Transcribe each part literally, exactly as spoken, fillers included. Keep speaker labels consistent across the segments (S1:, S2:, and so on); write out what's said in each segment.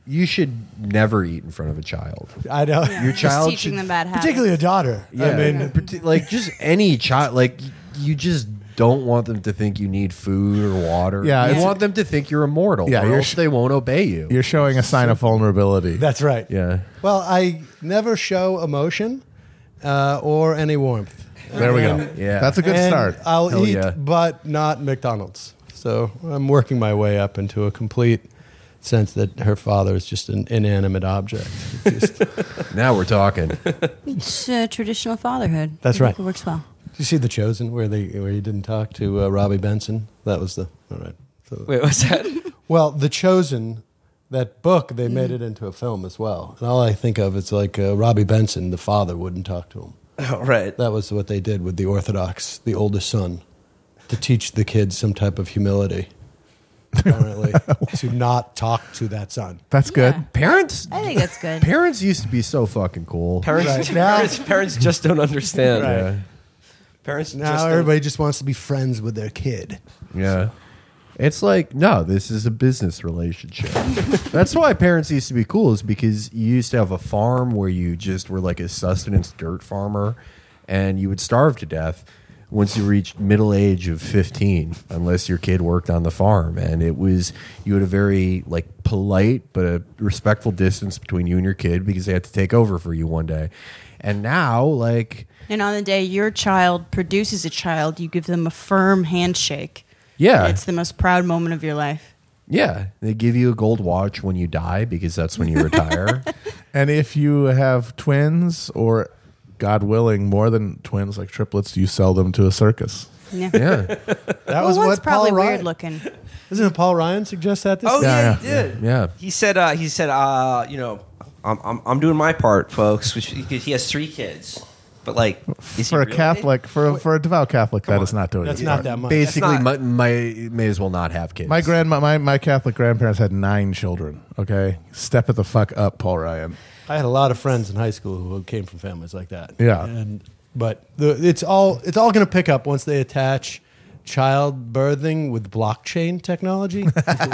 S1: you should never eat in front of a child.
S2: I know.
S3: Yeah.
S1: Your
S3: Just
S1: child
S3: teaching
S1: should,
S3: them bad habits.
S2: Particularly a daughter.
S1: Yeah,
S2: I mean,
S1: parti- like just any child. Like you just don't want them to think you need food or water.
S4: Yeah,
S1: you
S4: it's-
S1: want them to think you're immortal.
S4: Yeah,
S1: or
S4: you're
S1: else
S4: sh-
S1: they won't obey you.
S4: You're showing a sign of vulnerability.
S2: that's right.
S1: Yeah.
S2: Well, I never show emotion uh, or any warmth.
S4: There we go.
S2: And-
S1: Yeah.
S4: That's a good
S2: and
S4: start.
S2: I'll
S1: Hell
S2: eat,
S1: yeah.
S2: but not McDonald's. So I'm working my way up into a complete sense that her father is just an inanimate object. Just, do
S1: Now we're talking.
S3: It's uh, traditional fatherhood.
S2: That's
S3: I
S2: right.
S3: think It works well.
S2: you see The Chosen, where they where he didn't talk to uh, Robbie Benson? That was the all right. So,
S5: Wait, what's that?
S2: well, The Chosen, that book, they made it into a film as well. And all I think of is like uh, Robbie Benson, the father, wouldn't talk to him.
S5: Oh, right.
S2: That was what they did with the Orthodox, the oldest son, to teach the kids some type of humility. Apparently, to not talk to that son.
S4: That's good.
S3: Yeah.
S1: Parents.
S3: I think that's good.
S1: Parents used to be so fucking cool.
S5: Parents,
S2: Right. Now-
S5: parents, parents just don't understand.
S2: Right.
S1: Yeah.
S5: Parents
S2: Now
S5: just
S2: everybody just wants to be friends with their kid.
S1: Yeah. It's like, no, this is a business relationship. That's why parents used to be cool, is because you used to have a farm where you just were like a sustenance dirt farmer and you would starve to death once you reached middle age of fifteen, unless your kid worked on the farm. And it was, you had a very like polite but a respectful distance between you and your kid because they had to take over for you one day. And now, like,
S3: And on the day your child produces a child, you give them a firm handshake.
S1: yeah.
S3: It's the most proud moment of your life.
S1: Yeah, they give you a gold watch when you die because that's when you retire.
S4: And if you have twins or, God willing, more than twins, like triplets, you sell them to a circus.
S3: Yeah.
S1: Yeah,
S2: That
S3: Well,
S2: was
S3: one's
S2: what
S3: probably
S2: Paul
S3: weird
S2: Ryan.
S3: looking.
S2: Isn't it Paul Ryan suggest that? This
S5: Oh
S2: week?
S5: yeah,
S4: Yeah,
S5: he did.
S1: yeah.
S5: He said. Uh, he said. Uh, you know, I'm, I'm I'm doing my part, folks. Which he has three kids, but like is he
S4: For a
S5: really?
S4: Catholic, for a, for a devout Catholic, that is not doing
S2: That's
S4: his
S2: not
S4: part.
S2: that much.
S1: Basically,
S5: That's
S1: my,
S5: not-
S1: my may as well not have kids.
S4: My grandma, my, my Catholic grandparents had nine children. Okay, step it the fuck up, Paul Ryan.
S2: I had a lot of friends in high school who came from families like that.
S4: Yeah.
S2: and but the, it's all it's all going to pick up once they attach child birthing with blockchain technology,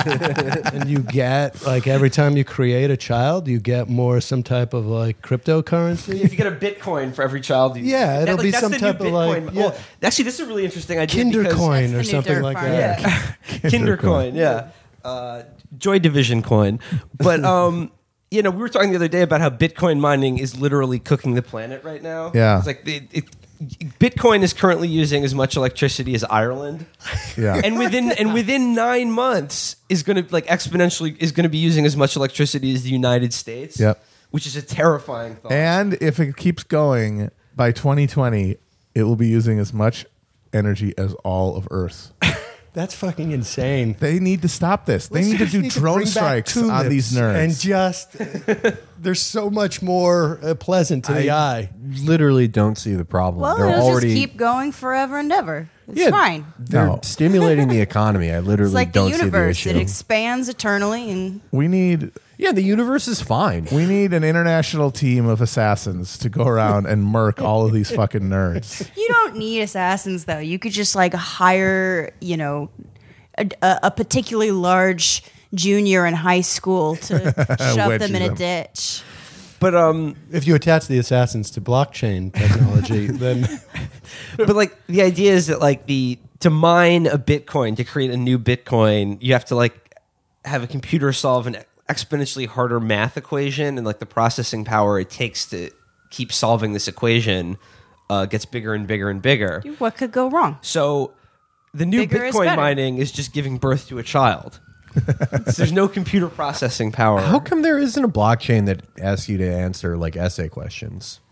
S2: and you get like every time you create a child, you get more some type of like cryptocurrency.
S5: If you get a Bitcoin for every child, you,
S2: Yeah, it'll
S5: like,
S2: be
S5: that's
S2: some
S5: the
S2: type
S5: new
S2: of, like,
S5: Bitcoin.
S2: yeah.
S5: Well, actually, this is a really interesting idea. because-
S2: Kindercoin
S3: That's
S2: or
S3: the new
S2: something
S3: dirt
S2: like
S3: farm.
S2: that.
S5: Yeah, Kindercoin. Yeah, uh, Joy Division coin. But um, you know, we were talking the other day about how Bitcoin mining is literally cooking the planet right now.
S4: Yeah.
S5: it's like it, it, Bitcoin is currently using as much electricity as Ireland,
S4: Yeah.
S5: and within and within nine months is going to like exponentially is going to be using as much electricity as the United States.
S4: Yep.
S5: Which is a terrifying thought.
S4: And if it keeps going, by twenty twenty, it will be using as much energy as all of Earth.
S2: That's fucking insane.
S4: They need to stop this. They
S2: Let's
S4: need to
S2: just
S4: do
S2: need
S4: drone
S2: bring back
S4: strikes on
S2: tulips
S4: these nerds.
S2: and just they're so much more uh, pleasant to the eye.
S1: literally don't see the problem.
S3: Well,
S1: They're
S3: it'll
S1: already
S3: just keep going forever and ever. It's
S1: Yeah.
S3: fine.
S1: they're
S4: No.
S1: stimulating the economy. I literally
S3: It's like the
S1: don't see the
S3: universe.
S1: issue.
S3: It expands eternally, and
S4: we need
S1: yeah, the universe is fine.
S4: we need an international team of assassins to go around and murk all of these fucking nerds.
S3: you don't need assassins, though. You could just like hire, you know, a, a, a particularly large junior in high school to shove
S4: Wedge
S3: them in a
S4: them.
S3: ditch.
S5: but um,
S2: If you attach the assassins to blockchain technology, then
S5: but like the idea is that like the to mine a Bitcoin to create a new Bitcoin, you have to like have a computer solve an exponentially harder math equation, and like the processing power it takes to keep solving this equation uh, gets bigger and bigger and bigger.
S3: What could go wrong?
S5: So the new
S3: Bigger is
S5: Bitcoin
S3: better.
S5: mining is just giving birth to a child. So there's no computer processing power.
S1: How come there isn't a blockchain that asks you to answer like essay questions?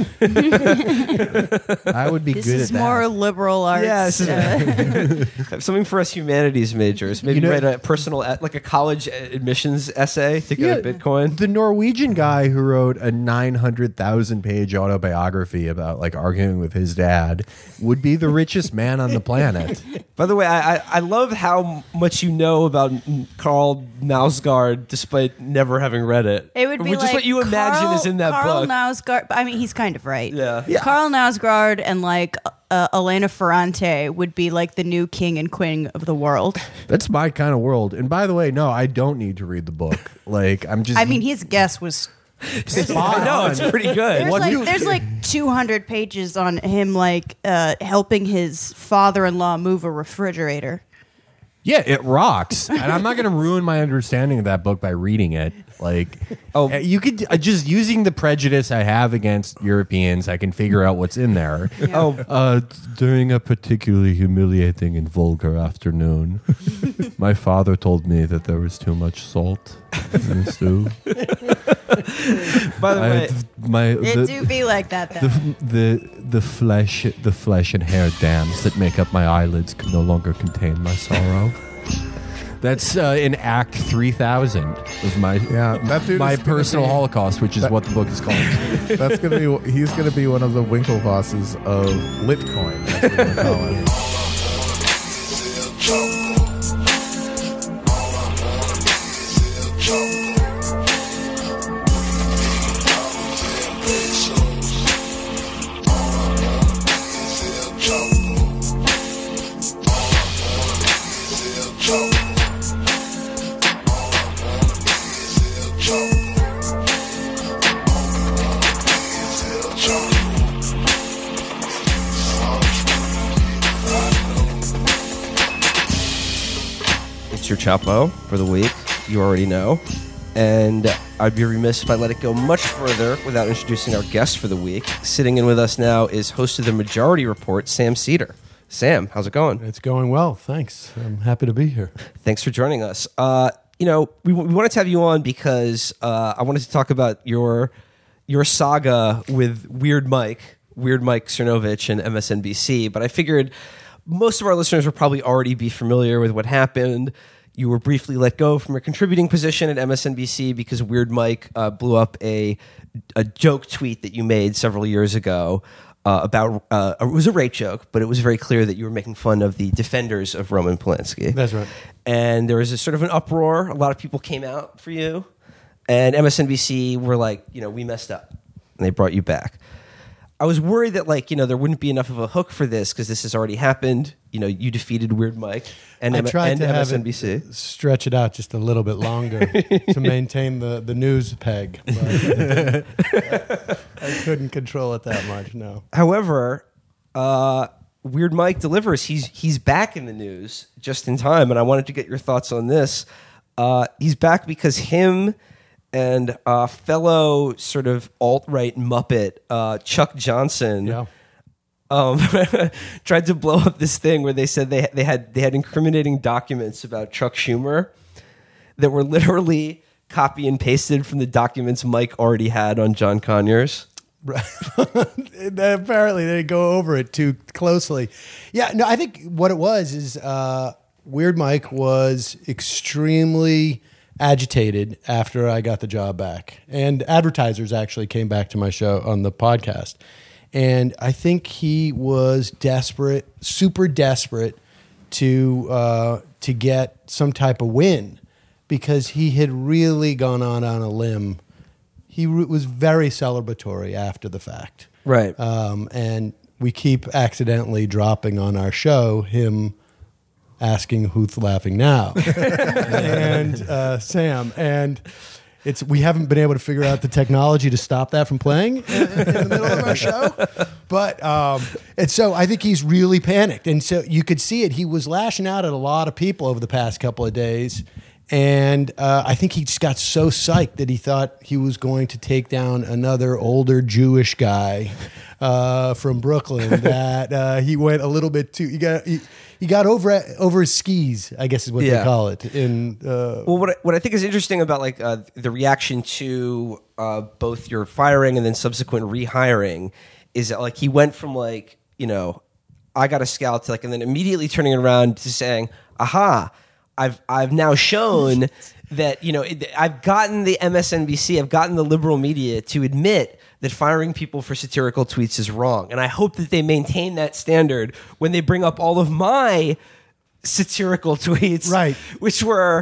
S1: I would be
S3: This
S1: good
S3: is
S1: at that.
S3: more liberal arts.
S5: Yeah, this is-
S3: uh,
S5: Have something for us humanities majors. Maybe
S1: You know-
S5: write a personal, like a college admissions essay to go to Bitcoin.
S1: The Norwegian guy who wrote a nine hundred thousand page autobiography about like arguing with his dad would be the richest man on the planet.
S5: By the way, I, I, I love how much you know about Carl Nausgaard despite never having read it.
S3: It would be
S5: Which
S3: like
S5: is what you imagine
S3: Carl,
S5: is in that
S3: Carl
S5: book.
S3: Nausgaard. I mean, he's kind of right.
S5: Yeah. Yeah.
S3: Carl Nausgaard and like uh, Elena Ferrante would be like the new king and queen of the world.
S1: That's my kind of world. And by the way, no, I don't need to read the book. Like, I'm just.
S3: I mean, his guess was.
S5: I know, it's pretty good.
S3: There's
S1: What
S3: like
S1: do-
S3: there's like two hundred pages on him like uh, helping his father-in-law move a refrigerator.
S1: Yeah, it rocks. And I'm not going to ruin my understanding of that book by reading it. Like,
S5: Oh.
S1: oh, you could uh, just using the prejudice I have against Europeans, I can figure out what's in there.
S5: Oh,
S1: Uh, during a particularly humiliating and vulgar afternoon, my father told me that there was too much salt in the stew.
S5: by the
S1: I,
S5: way,
S1: my
S3: It
S1: the,
S3: do be like that though.
S1: the, the the flesh the flesh and hair dams that make up my eyelids can no longer contain my sorrow. That's uh, in Act three thousand of my
S4: Yeah, that dude
S1: my
S4: is gonna
S1: personal
S4: be-
S1: Holocaust, which is
S4: that-
S1: what the book is called.
S4: That's gonna be. He's gonna be one of the Winklevosses of Litcoin. That's what we're gonna call him.
S5: it's your Chapo for the week. You already know. And I'd be remiss if I let it go much further without introducing our guest for the week. Sitting in with us now is host of the Majority Report, Sam Cedar. Sam, how's it going?
S2: It's going well. Thanks. I'm happy to be here.
S5: Thanks for joining us. Uh, you know, we, we wanted to have you on because uh, I wanted to talk about your your saga with Weird Mike, Weird Mike Cernovich and M S N B C. But I figured most of our listeners would probably already be familiar with what happened. You were briefly let go from your contributing position at M S N B C because Weird Mike uh, blew up a a joke tweet that you made several years ago. Uh, about uh, it was a rape joke, but it was very clear that you were making fun of the defenders of Roman Polanski.
S2: That's right.
S5: And there was a sort of an uproar. A lot of people came out for you, and M S N B C were like, you know, we messed up, and they brought you back. I was worried that, like, you know, there wouldn't be enough of a hook for this because this has already happened. You know, you defeated Weird Mike and,
S2: I
S5: M-
S2: tried
S5: and
S2: to have
S5: M S N B C.
S2: it stretch it out just a little bit longer to maintain the, the news peg. But I couldn't control it that much, no.
S5: However, uh, Weird Mike delivers. He's he's back in the news just in time, and I wanted to get your thoughts on this. Uh, he's back because him and uh, fellow sort of alt-right Muppet uh, Chuck Johnson
S2: Yeah.
S5: um, tried to blow up this thing where they said they they had they had incriminating documents about Chuck Schumer that were literally copy and pasted from the documents Mike already had on John Conyers.
S2: Apparently, they go over it too closely. Yeah, no, I think what it was is uh, Weird Mike was extremely agitated after I got the job back. And advertisers actually came back to my show on the podcast. And I think he was desperate, super desperate to uh, to get some type of win because he had really gone on on a limb. He re- was very celebratory after the fact.
S5: Right.
S2: Um, and we keep accidentally dropping on our show him asking who's laughing now and uh, Sam. And it's we haven't been able to figure out the technology to stop that from playing in, in the middle of our show. But um, and so I think he's really panicked. And so you could see it. He was lashing out at a lot of people over the past couple of days. And uh, I think he just got so psyched that he thought he was going to take down another older Jewish guy uh, from Brooklyn. That uh, he went a little bit too. He got he, he got over over his skis, I guess is what
S5: Yeah.
S2: they call it. In uh,
S5: Well, what I, what I think is interesting about like uh, the reaction to uh, both your firing and then subsequent rehiring is that like he went from like, you know, I got a scout to like, and then immediately turning around to saying, aha, I've I've now shown that, you know, it, I've gotten the M S N B C, I've gotten the liberal media to admit that firing people for satirical tweets is wrong. And I hope that they maintain that standard when they bring up all of my satirical tweets,
S2: Right.
S5: which were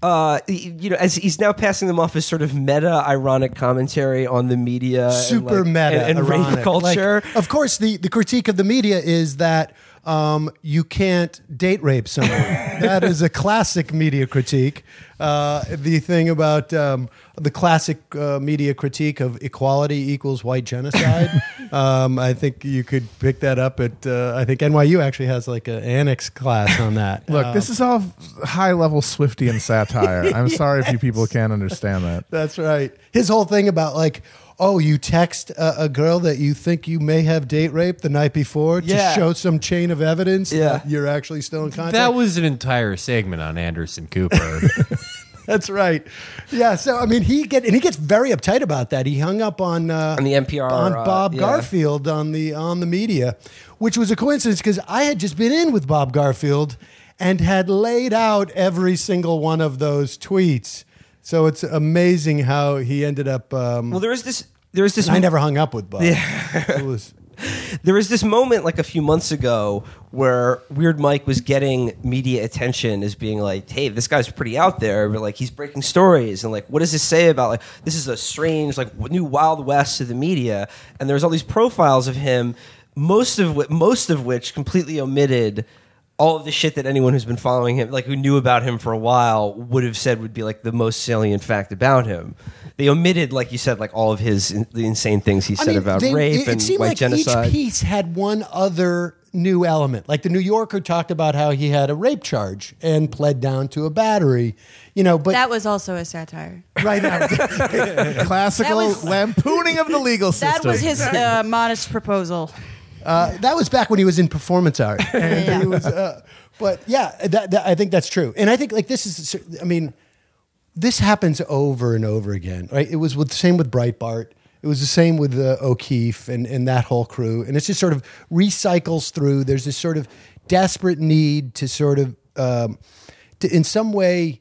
S5: uh, you know, as he's now passing them off as sort of meta ironic commentary on the media,
S2: Super
S5: and like,
S2: meta
S5: and, and
S2: ironic.
S5: rape culture.
S2: Like, of course, the, the critique of the media is that um, you can't date rape someone. That is a classic media critique. Uh, the thing about um, the classic uh, media critique of equality equals white genocide. um, I think you could pick that up at. Uh, I think N Y U actually has like an annex class on that.
S4: Look,
S2: Um,
S4: this is all high level Swiftian satire. I'm sorry if you people can't understand that.
S2: That's right. His whole thing about like, oh, you text a, a girl that you think you may have date raped the night before to
S5: Yeah.
S2: show some chain of evidence
S5: Yeah.
S2: that you're actually still in contact.
S1: That was an entire segment on Anderson Cooper.
S2: That's right. Yeah. So I mean, he get and he gets very uptight about that. He hung up on uh,
S5: On the N P R,
S2: on
S5: uh,
S2: Bob
S5: yeah.
S2: Garfield on the on the media, which was a coincidence because I had just been in with Bob Garfield and had laid out every single one of those tweets. So it's amazing how he ended up. Um,
S5: Well, there is this. There is this.
S2: I never hung up with Bob. It was.
S5: There was this moment like a few months ago where Weird Mike was getting media attention as being like, hey, this guy's pretty out there, but like he's breaking stories and like what does this say about like this is a strange like new Wild West of the media, and there's all these profiles of him, most of which most of which completely omitted all of the shit that anyone who's been following him, like who knew about him for a while, would have said would be like the most salient fact about him. They omitted, like you said, like all of his the insane things he
S2: I
S5: said
S2: mean,
S5: about
S2: they-
S5: rape
S2: it,
S5: and
S2: it seemed
S5: white
S2: like
S5: genocide.
S2: Each piece had one other new element. Like the New Yorker talked about how he had a rape charge and pled down to a battery. You know, but
S3: That was also a satire.
S2: right now,
S4: Classical
S3: That was-
S4: lampooning of the legal system.
S3: That was his uh, modest proposal.
S2: uh, that was back when he was in performance art. And
S3: Yeah.
S2: he was, uh, but yeah, that, that, I think that's true. And I think like this is, I mean, this happens over and over again, right? It was with the same with Breitbart. It was the same with uh, O'Keefe and, and that whole crew. And it's just sort of recycles through. There's this sort of desperate need to sort of, um, to in some way,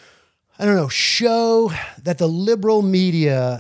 S2: I don't know, show that the liberal media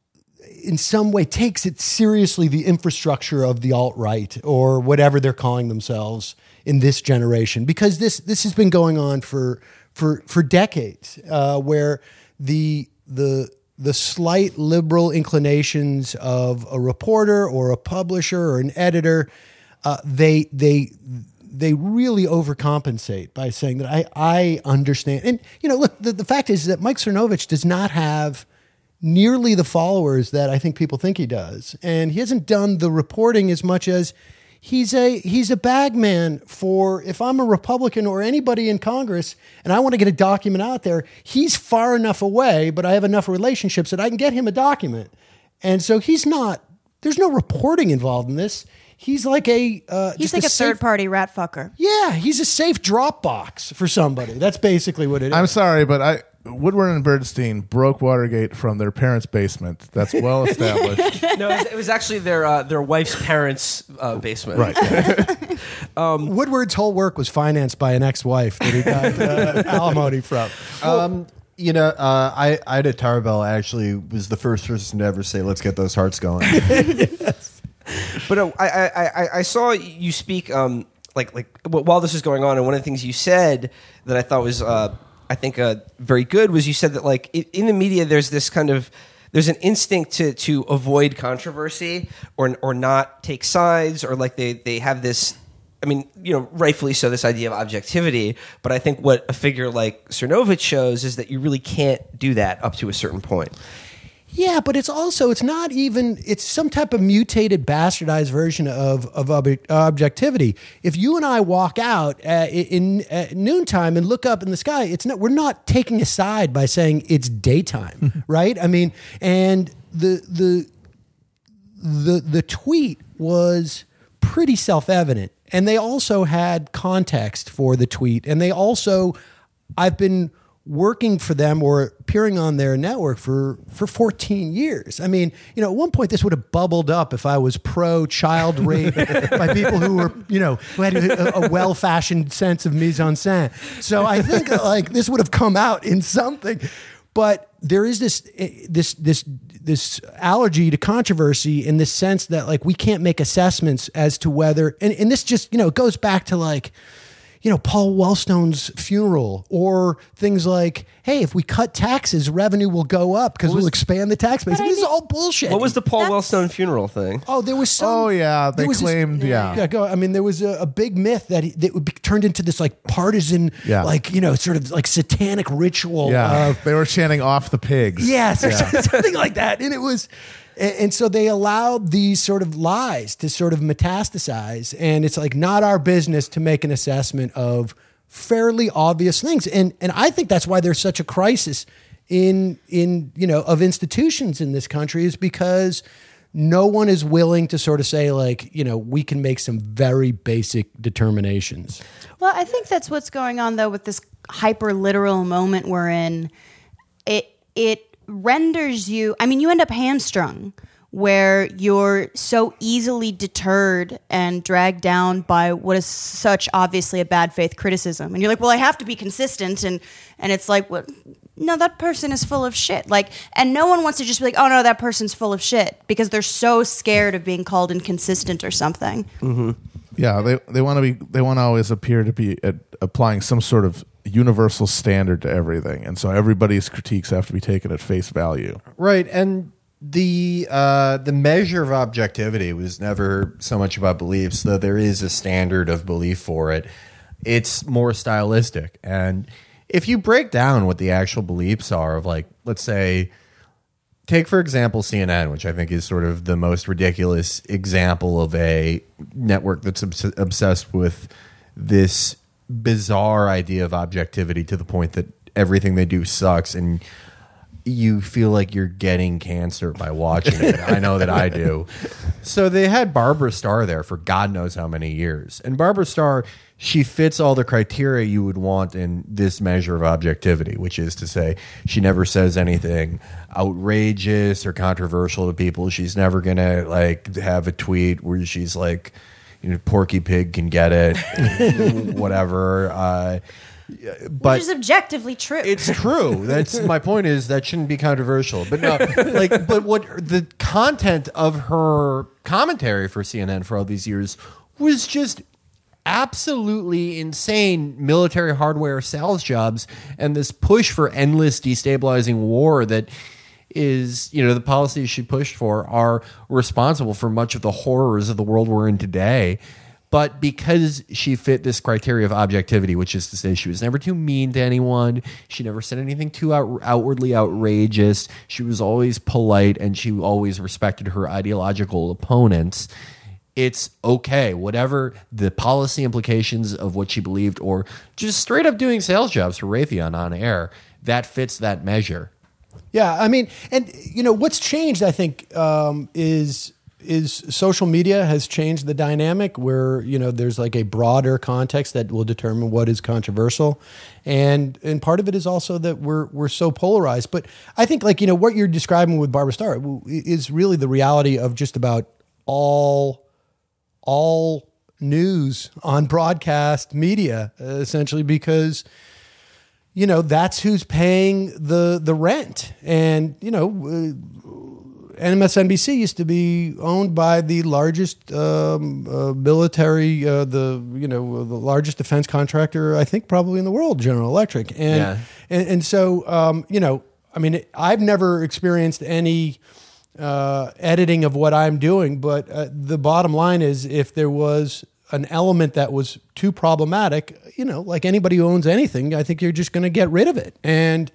S2: in some way takes it seriously, the infrastructure of the alt-right or whatever they're calling themselves in this generation, because this this has been going on for for for decades, uh, where the the the slight liberal inclinations of a reporter or a publisher or an editor, uh, they they they really overcompensate by saying that I I understand. And you know, look, the, the fact is that Mike Cernovich does not have nearly the followers that I think people think he does. And he hasn't done the reporting as much as he's a he's a bag man for if I'm a Republican or anybody in Congress and I want to get a document out there, he's far enough away, but I have enough relationships that I can get him a document. And so he's not, there's no reporting involved in this. He's like a uh,
S3: He's
S2: just
S3: like a,
S2: safe-
S3: third party rat fucker.
S2: Yeah, he's a safe Dropbox for somebody. That's basically what it is.
S4: I'm sorry, but I Woodward and Bernstein broke Watergate from their parents' basement. That's well established.
S5: No, it was, it was actually their uh, their wife's parents' uh, basement.
S4: Right.
S2: Woodward's whole work was financed by an ex-wife that he got uh, alimony from.
S1: Um, you know, uh, I Ida Tarbell actually was the first person to ever say, "Let's get those hearts going."
S5: But uh, I, I, I, I saw you speak um, like like while this was going on, and one of the things you said that I thought was uh, I think uh, very good was you said that like i- in the media there's this kind of there's an instinct to to avoid controversy or or not take sides, or like they they have this. I mean, you know, rightfully so, this idea of objectivity. But I think what a figure like Cernovich shows is that you really can't do that up to a certain point.
S2: Yeah, but it's also, it's not even, it's some type of mutated, bastardized version of, of ob- objectivity. If you and I walk out uh, in at noontime and look up in the sky, it's not, we're not taking a side by saying it's daytime, right? I mean, and the, the, the, the tweet was pretty self-evident. And they also had context for the tweet. And they also, I've been working for them or appearing on their network for, for fourteen years. I mean, you know, at one point this would have bubbled up if I was pro child rape by people who were, you know, who had a, a well-fashioned sense of mise en scène. So I think like this would have come out in something. But there is this, this, this, this allergy to controversy in the sense that like we can't make assessments as to whether, and, and this just, you know, it goes back to like, you know, Paul Wellstone's funeral, or things like, hey, if we cut taxes, revenue will go up because we'll expand the tax base.
S3: But I
S2: This is
S3: mean-
S2: all bullshit.
S5: What was the Paul
S3: That's-
S5: Wellstone funeral thing?
S2: Oh, there was some.
S4: Oh, yeah,
S2: there
S4: they
S2: was this-
S4: claimed, yeah.
S2: yeah. Go. I mean, there was a, a big myth that he, that would be turned into this like partisan,
S4: Yeah.
S2: like you know, sort of like satanic ritual.
S4: Yeah,
S2: Of,
S4: they were chanting off the pigs.
S2: yes, or something like that, and it was. And and so they allowed these sort of lies to sort of metastasize, and it's like not our business to make an assessment of fairly obvious things. And and I think that's why there's such a crisis in in you know of institutions in this country, is because no one is willing to sort of say, like, you know, we can make some very basic determinations.
S3: Well, I think that's what's going on though with this hyper literal moment we're in. It it renders you, I mean, you end up hamstrung where you're so easily deterred and dragged down by what is such obviously a bad faith criticism. And you're like, well, I have to be consistent. And, and it's like, well, no, that person is full of shit. Like, and no one wants to just be like, oh no, that person's full of shit, because they're so scared of being called inconsistent or something.
S5: Mm-hmm.
S4: Yeah, they they want to be they want to always appear to be at, applying some sort of universal standard to everything, and so everybody's critiques have to be taken at face value.
S1: Right, and the uh, the measure of objectivity was never so much about beliefs, though there is a standard of belief for it. It's more stylistic, and if you break down what the actual beliefs are of, like, let's say, take for example C N N, which I think is sort of the most ridiculous example of a network that's obs- obsessed with this bizarre idea of objectivity to the point that everything they do sucks, and you feel like you're getting cancer by watching it. I know that I do. So they had Barbara Starr there for God knows how many years. And Barbara Starr, she fits all the criteria you would want in this measure of objectivity, which is to say she never says anything outrageous or controversial to people. She's never going to like have a tweet where she's like, you know, Porky Pig can get it, whatever. Uh, but
S3: Which is objectively true.
S1: it's true. That's my point. Is that shouldn't be controversial, but no, like, but what the content of her commentary for C N N for all these years was just absolutely insane military hardware sales jobs and this push for endless destabilizing war that is, you know, the policies she pushed for are responsible for much of the horrors of the world we're in today. But because she fit this criteria of objectivity, which is to say she was never too mean to anyone, she never said anything too out, outwardly outrageous, she was always polite, and she always respected her ideological opponents, it's okay. Whatever the policy implications of what she believed, or just straight up doing sales jobs for Raytheon on air, that fits that measure.
S2: Yeah, I mean, and you know what's changed, I think, um, is is social media has changed the dynamic where, you know, there's like a broader context that will determine what is controversial, and and part of it is also that we're we're so polarized. But I think, like, you know, what you're describing with Barbara Starr is really the reality of just about all all news on broadcast media, uh, essentially, because, you know, that's who's paying the the rent. And, you know, uh, M S N B C used to be owned by the largest um, uh, military, uh, the, you know, the largest defense contractor, I think, probably in the world, General Electric. And,
S1: Yeah.
S2: and, and so, um, you know, I mean, I've never experienced any uh, editing of what I'm doing, but uh, the bottom line is, if there was an element that was too problematic, you know, like anybody who owns anything, I think you're just going to get rid of it. And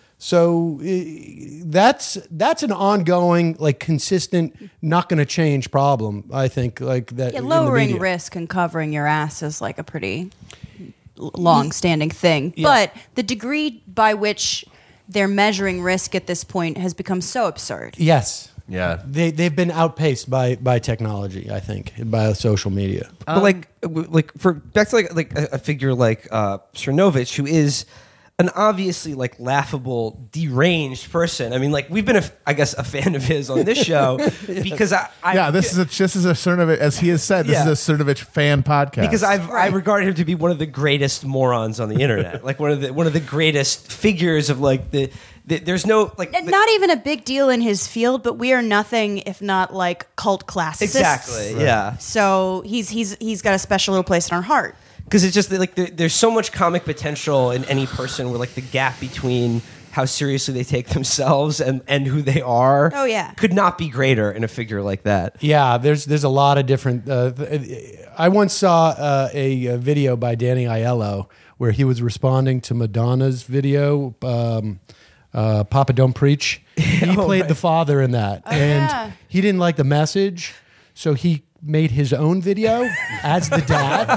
S2: so uh, that's that's an ongoing, like, consistent, not going to change problem, I think, like that.
S3: Yeah,
S2: in the
S3: lowering
S2: media.
S3: risk and covering your ass is like a pretty l- long-standing thing.
S2: Yeah.
S3: But the degree by which they're measuring risk at this point has become so absurd.
S2: Yes.
S1: Yeah.
S2: They they've been outpaced by by technology, I think, by social media.
S5: But like, w- like for back to like like a, a figure like uh, Cernovich, who is an obviously like laughable, deranged person. I mean, like, we've been, a, I guess, a fan of his on this show because I, I
S4: Yeah, this is a this is a Cernovich, as he has said, this
S5: Yeah.
S4: is a Cernovich fan podcast.
S5: because I've I
S3: Right.
S5: regard him to be one of the greatest morons on the internet, like one of the one of the greatest figures of like the. the there's no like
S3: And
S5: the-
S3: not even a big deal in his field, but we are nothing if not like cult classicists.
S5: exactly, yeah.
S3: So he's he's he's got a special little place in our heart.
S5: because it's just like there, there's so much comic potential in any person where like the gap between how seriously they take themselves and, and who they are
S3: Oh, yeah.
S5: could not be greater in a figure like that.
S2: Yeah, there's there's a lot of different. Uh, th- I once saw uh, a, a video by Danny Aiello where he was responding to Madonna's video, um, uh, "Papa Don't Preach." He
S5: Oh,
S2: played
S5: right.
S2: the father in that, and
S3: yeah.
S2: he didn't like the message, so he made his own video as the dad.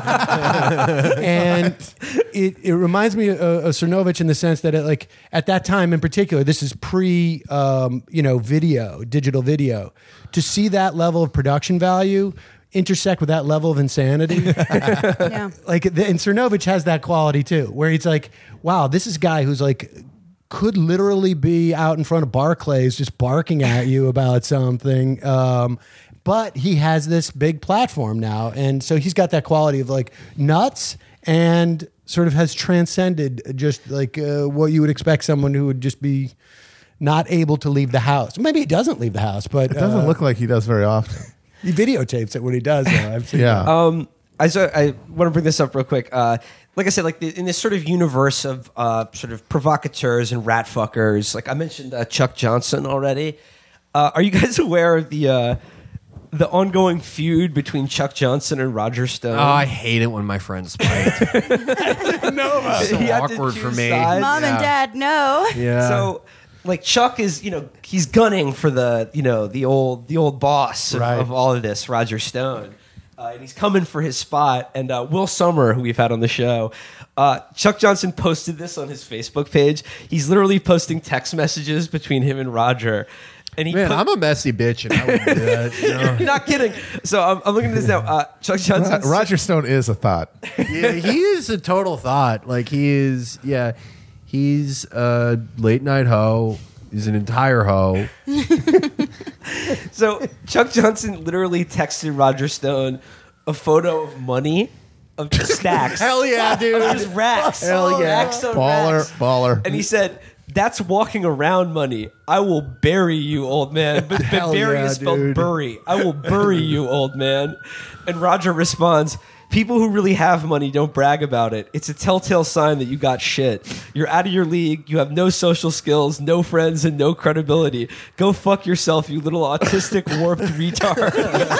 S2: And it, it reminds me of, of Cernovich in the sense that it, like at that time in particular, this is pre um, you know video, digital video. To see that level of production value intersect with that level of insanity,
S3: Yeah.
S2: like the, and Cernovich has that quality too, where it's like, wow, this is a guy who's like could literally be out in front of Barclays just barking at you about something. Um, but he has this big platform now. And so he's got that quality of like nuts and sort of has transcended just like uh, what you would expect someone who would just be not able to leave the house. Maybe he doesn't leave the house, but
S4: It doesn't
S2: uh,
S4: look like he does very often.
S2: he videotapes it when he does. Though. I've seen
S4: Yeah.
S2: that.
S5: Um, I so I want to bring this up real quick. Uh, like I said, like the, in this sort of universe of uh, sort of provocateurs and rat fuckers. Like I mentioned uh, Chuck Johnson already. Uh, are you guys aware of the uh, the ongoing feud between Chuck Johnson and Roger Stone?
S1: Oh, I hate it when my friends fight.
S5: no,
S1: so awkward for me.
S3: Mom
S1: Yeah.
S3: and Dad, no.
S1: Yeah.
S5: So, like Chuck is, you know, he's gunning for the, you know, the old, the old boss of,
S2: Right.
S5: of all of this, Roger Stone, uh, and he's coming for his spot. And uh, Will Sommer, who we've had on the show, uh, Chuck Johnson posted this on his Facebook page. He's literally posting text messages between him and Roger. And he
S1: Man,
S5: put-
S1: I'm a messy bitch, and I would do that. You know?
S5: You're not kidding. So I'm, I'm looking at this now. Uh, Chuck Johnson.
S4: Ro- Roger Stone is a thought.
S1: Yeah, he is a total thought. Like he is, yeah, he's a late night hoe. He's an entire hoe.
S5: So Chuck Johnson literally texted Roger Stone a photo of money, of just stacks.
S1: Hell yeah, dude.
S5: Of just racks.
S1: Hell yeah.
S5: Racks on
S4: Baller,
S5: racks.
S4: baller.
S5: And he said, "That's walking around money. I will bury you, old man." But, but
S1: Hell
S5: bury
S1: yeah,
S5: is spelled
S1: dude.
S5: bury. I will bury you, old man. And Roger responds, "People who really have money don't brag about it. It's a telltale sign that you got shit. You're out of your league. You have no social skills, no friends, and no credibility. Go fuck yourself, you little autistic, warped retard."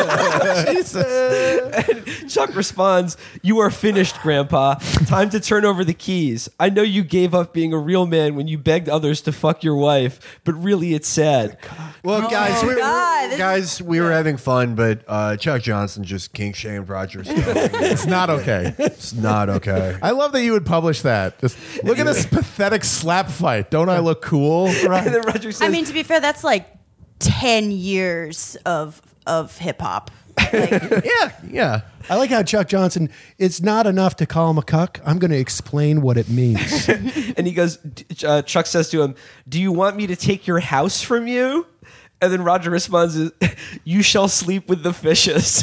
S5: And Chuck responds, "You are finished, Grandpa. Time to turn over the keys. I know you gave up being a real man when you begged others to fuck your wife, but really it's sad."
S1: Well, guys, we,
S3: God,
S1: we,
S3: this-
S1: guys, we were having fun, but uh, Chuck Johnson just kink shamed Roger Stone.
S4: It's not okay.
S1: It's not okay.
S4: I love that you would publish that. Just look at this pathetic slap fight. Don't I look cool?
S5: And then Roger says,
S3: I mean, to be fair, that's like ten years of of hip hop. Like,
S1: Yeah, yeah.
S2: I like how Chuck Johnson, it's not enough to call him a cuck. I'm going to explain what it means.
S5: and he goes, uh, Chuck says to him, "Do you want me to take your house from you?" And then Roger responds, "You shall sleep with the fishes."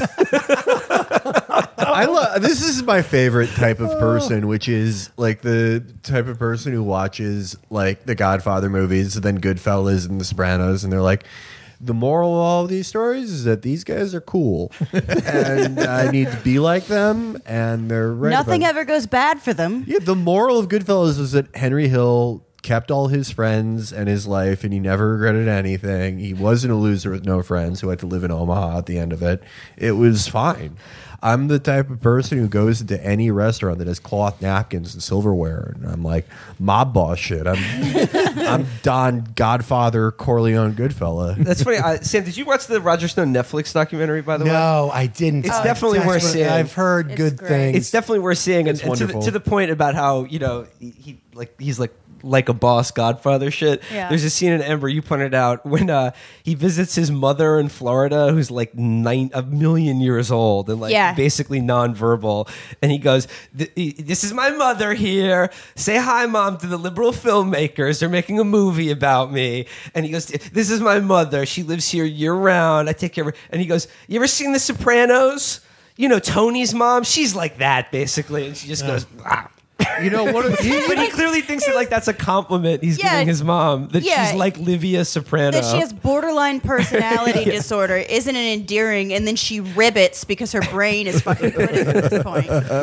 S1: I love this is my favorite type of person, which is like the type of person who watches like the Godfather movies, then Goodfellas and The Sopranos, and they're like, the moral of all of these stories is that these guys are cool, and I need to be like them, and they're right.
S3: nothing
S1: about-
S3: ever goes bad for them.
S1: Yeah, the moral of Goodfellas is that Henry Hill kept all his friends and his life, and he never regretted anything. He wasn't a loser with no friends who had to live in Omaha at the end of it. It was fine. I'm the type of person who goes into any restaurant that has cloth napkins and silverware, and I'm like mob boss shit. I'm I'm Don Godfather Corleone Goodfella.
S5: That's funny. Uh, Sam, did you watch the Roger Stone Netflix documentary, by the way?
S2: No, I didn't.
S5: It's
S2: I
S5: definitely worth
S2: desperately-
S5: seeing.
S2: I've heard
S3: It's
S2: good
S3: great.
S2: things.
S5: It's definitely worth seeing. And,
S1: It's
S5: and to, the,
S1: wonderful.
S5: to the point about how, you know, he, he like he's like like a boss Godfather shit.
S3: Yeah.
S5: There's a scene in Ember you pointed out when uh, he visits his mother in Florida, who's like nine a million years old and like
S3: Yeah.
S5: basically nonverbal, and he goes, "Th- "This is my mother here. Say hi, mom, to the liberal filmmakers. They're making a movie about me." And he goes, "This is my mother. She lives here year round. I take care of her." And he goes, "You ever seen The Sopranos? You know Tony's mom. She's like that basically." And she just goes, "Ah."
S1: You know what?
S5: But he clearly thinks that like that's a compliment he's
S3: Yeah.
S5: giving his mom, that
S3: Yeah.
S5: she's like Livia Soprano.
S3: That she has borderline personality disorder isn't an endearing, and then she ribbits because her brain is fucking quitting at this point.
S1: that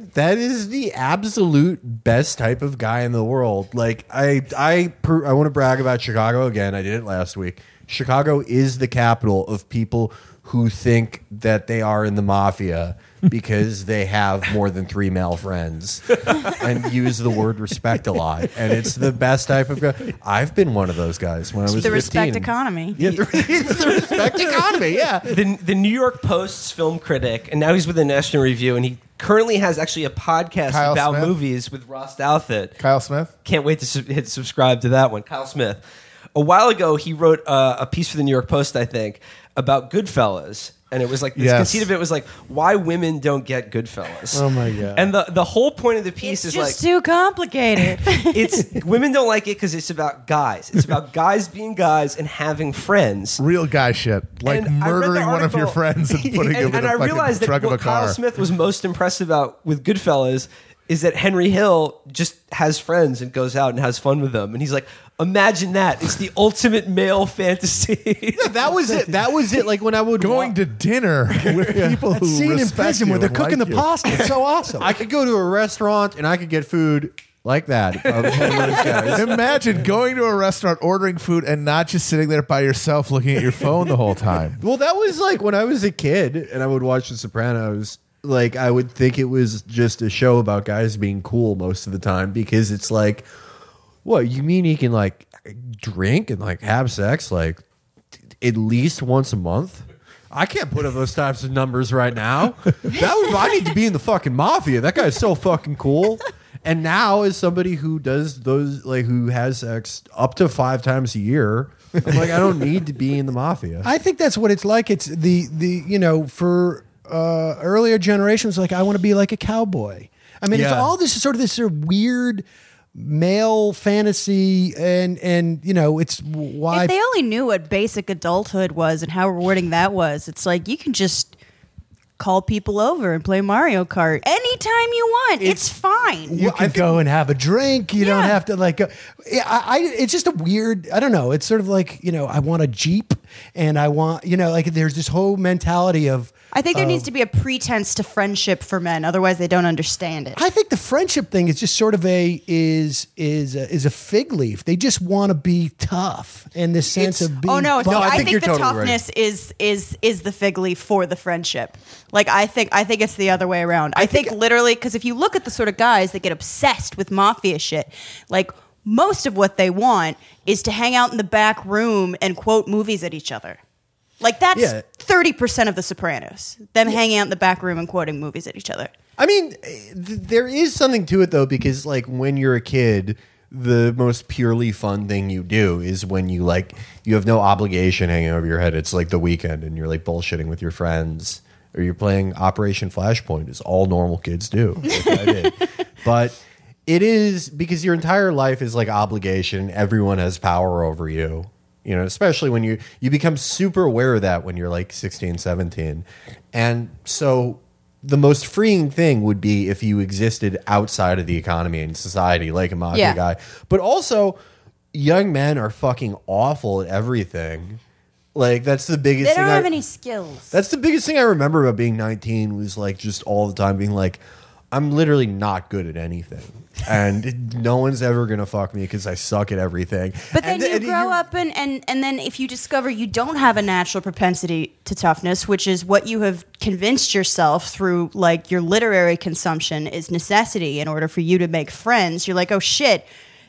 S1: that is the absolute best type of guy in the world. Like I I per, I want to brag about Chicago again. I did it last week. Chicago is the capital of people who think that they are in the mafia because they have more than three male friends and use the word respect a lot. And it's the best type of guy. I've been one of those guys when I was
S3: the
S1: fifteen.
S3: respect economy.
S1: Yeah, the, it's the respect economy, yeah.
S5: The, the New York Post's film critic, and now he's with the National Review, and he currently has actually a podcast
S4: Kyle
S5: about
S4: Smith?
S5: movies with Ross Douthat.
S4: Kyle Smith?
S5: Can't wait to su- hit subscribe to that one. Kyle Smith. A while ago, he wrote uh, a piece for the New York Post, I think, about Goodfellas. And it was like, this
S4: Yes.
S5: conceit of it was like, why women don't get Goodfellas.
S2: Oh my God.
S5: And the, the whole point of the piece
S3: It's
S5: is
S3: just
S5: like,
S3: too complicated.
S5: it's women don't like it because it's about guys. It's about guys being guys and having friends.
S4: Real guy shit. Like
S5: And I read the
S4: murdering one of your
S5: article-
S4: friends and putting him
S5: and,
S4: in
S5: and
S4: a
S5: I
S4: fucking
S5: realized that
S4: trunk of a
S5: what Kyle
S4: car.
S5: Smith was most impressed about with Goodfellas is that Henry Hill just has friends and goes out and has fun with them. And he's like, imagine that. It's the ultimate male fantasy.
S1: That was it. That was it. Like when I would
S4: Going
S1: wa-
S4: to dinner with people
S2: That
S4: who
S2: scene in
S4: respect
S2: prison
S4: you
S2: where they're
S4: and
S2: cooking
S4: like
S2: the
S4: you.
S2: pasta. It's so awesome.
S1: I could go to a restaurant and I could get food like that. if I was one of those guys.
S4: Imagine going to a restaurant, ordering food, and not just sitting there by yourself looking at your phone the whole time.
S1: Well, that was like when I was a kid and I would watch The Sopranos. Like I would think it was just a show about guys being cool most of the time because it's like, what you mean he can like drink and like have sex like at least once a month? I can't put up those types of numbers right now. That would, I need to be in the fucking mafia. That guy's so fucking cool. And now, as somebody who does those, like who has sex up to five times a year, I'm like, I don't need to be in the mafia.
S2: I think that's what it's like. It's the the you know for uh, earlier generations, like I want to be like a cowboy. I mean, it's
S1: Yeah.
S2: all this sort of this sort of weird male fantasy, and and you know, it's why
S3: If they only knew what basic adulthood was and how rewarding that was, it's like you can just call people over and play Mario Kart anytime you want. It's, fine.
S2: you can go and have a drink. You don't
S3: Yeah.
S2: have to like. Go, I, I. It's just a weird. I don't know. It's sort of like, you know, I want a Jeep, and I want, you know, like there's this whole mentality of.
S3: I think there
S2: of-
S3: needs to be a pretense to friendship for men, otherwise they don't understand it.
S2: I think the friendship thing is just sort of a is is a, is a fig leaf. They just want to be tough in the sense
S1: It's-
S2: of being.
S3: Oh no!
S2: bu-
S3: no,
S1: I
S3: I,
S1: think
S3: think,
S1: you're
S3: the
S1: totally right.
S3: toughness is is is the fig leaf for the friendship. Like I think I think it's the other way around. I, think, literally because if you look at the sort of guys that get obsessed with mafia shit, like most of what they want is to hang out in the back room and quote movies at each other. Like that's
S1: Yeah.
S3: thirty percent of The Sopranos. Them hanging out in the back room and quoting movies at each other.
S1: I mean, th- there is something to it though, because like when you're a kid, the most purely fun thing you do is when you like you have no obligation hanging over your head. It's like the weekend, and you're like bullshitting with your friends, or you're playing Operation Flashpoint, is all normal kids do. That's what I did. But it is because your entire life is like obligation. Everyone has power over you. You know, especially when you you become super aware of that when you're like sixteen, seventeen. And so the most freeing thing would be if you existed outside of the economy and society like a mafia
S3: Yeah.
S1: guy. But also, young men are fucking awful at everything. Like that's the biggest
S3: They
S1: thing
S3: don't
S1: I,
S3: have any skills.
S1: That's the biggest thing I remember about being nineteen was like just all the time being like, I'm literally not good at anything. And no one's ever going to fuck me because I suck at everything.
S3: But then
S1: And
S3: you
S1: th- and
S3: grow
S1: you're-
S3: up and, and, and then if you discover you don't have a natural propensity to toughness, which is what you have convinced yourself through like your literary consumption is necessity in order for you to make friends, you're like, oh shit,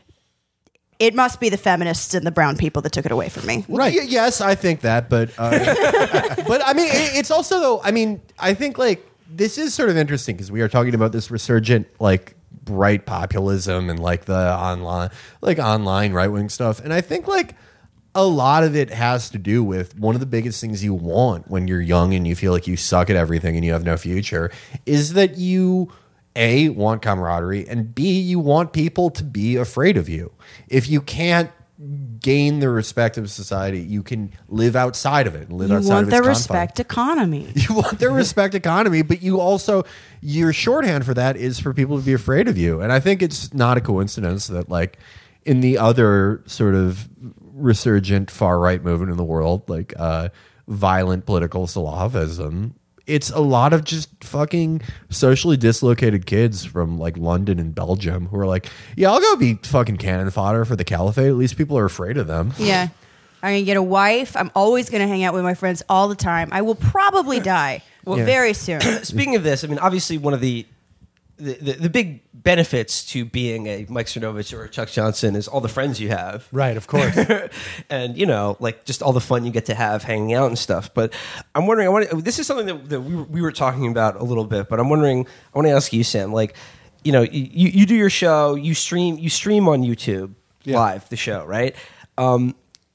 S3: it must be the feminists and the brown people that took it away from me.
S1: Right. Y- yes, I think that, but uh, but I mean, it, it's also though. I mean, I think like this is sort of interesting because we are talking about this resurgent like bright populism and like the online like online right wing stuff, and I think like a lot of it has to do with one of the biggest things you want when you're young and you feel like you suck at everything and you have no future is that you. A, want camaraderie, and B, you want people to be afraid of you. If you can't gain the respect of society, you can live outside of it and live
S3: You
S1: outside
S3: want
S1: of its
S3: the
S1: confines.
S3: respect economy.
S1: You want their respect economy, but you also, your shorthand for that is for people to be afraid of you. And I think it's not a coincidence that, like, in the other sort of resurgent far right movement in the world, like uh, violent political Salavism, it's a lot of just fucking socially dislocated kids from like London and Belgium who are like, yeah, I'll go be fucking cannon fodder for the caliphate. At least people are afraid of them.
S3: Yeah. I'm going to get a wife. I'm always going to hang out with my friends all the time. I will probably die
S5: Well,
S3: very soon.
S5: Speaking of this, I mean, obviously one of the the, the the big benefits to being a Mike Cernovich or a Chuck Johnson is all the friends you have.
S2: Right, of course.
S5: And, you know, like just all the fun you get to have hanging out and stuff. But I'm wondering, I want this is something that, that we, were, we were talking about a little bit, but I'm wondering, I want to ask you, Sam, like, you know, you, you do your show, you stream, you stream on YouTube
S2: Yeah.
S5: live, the show, right? Um,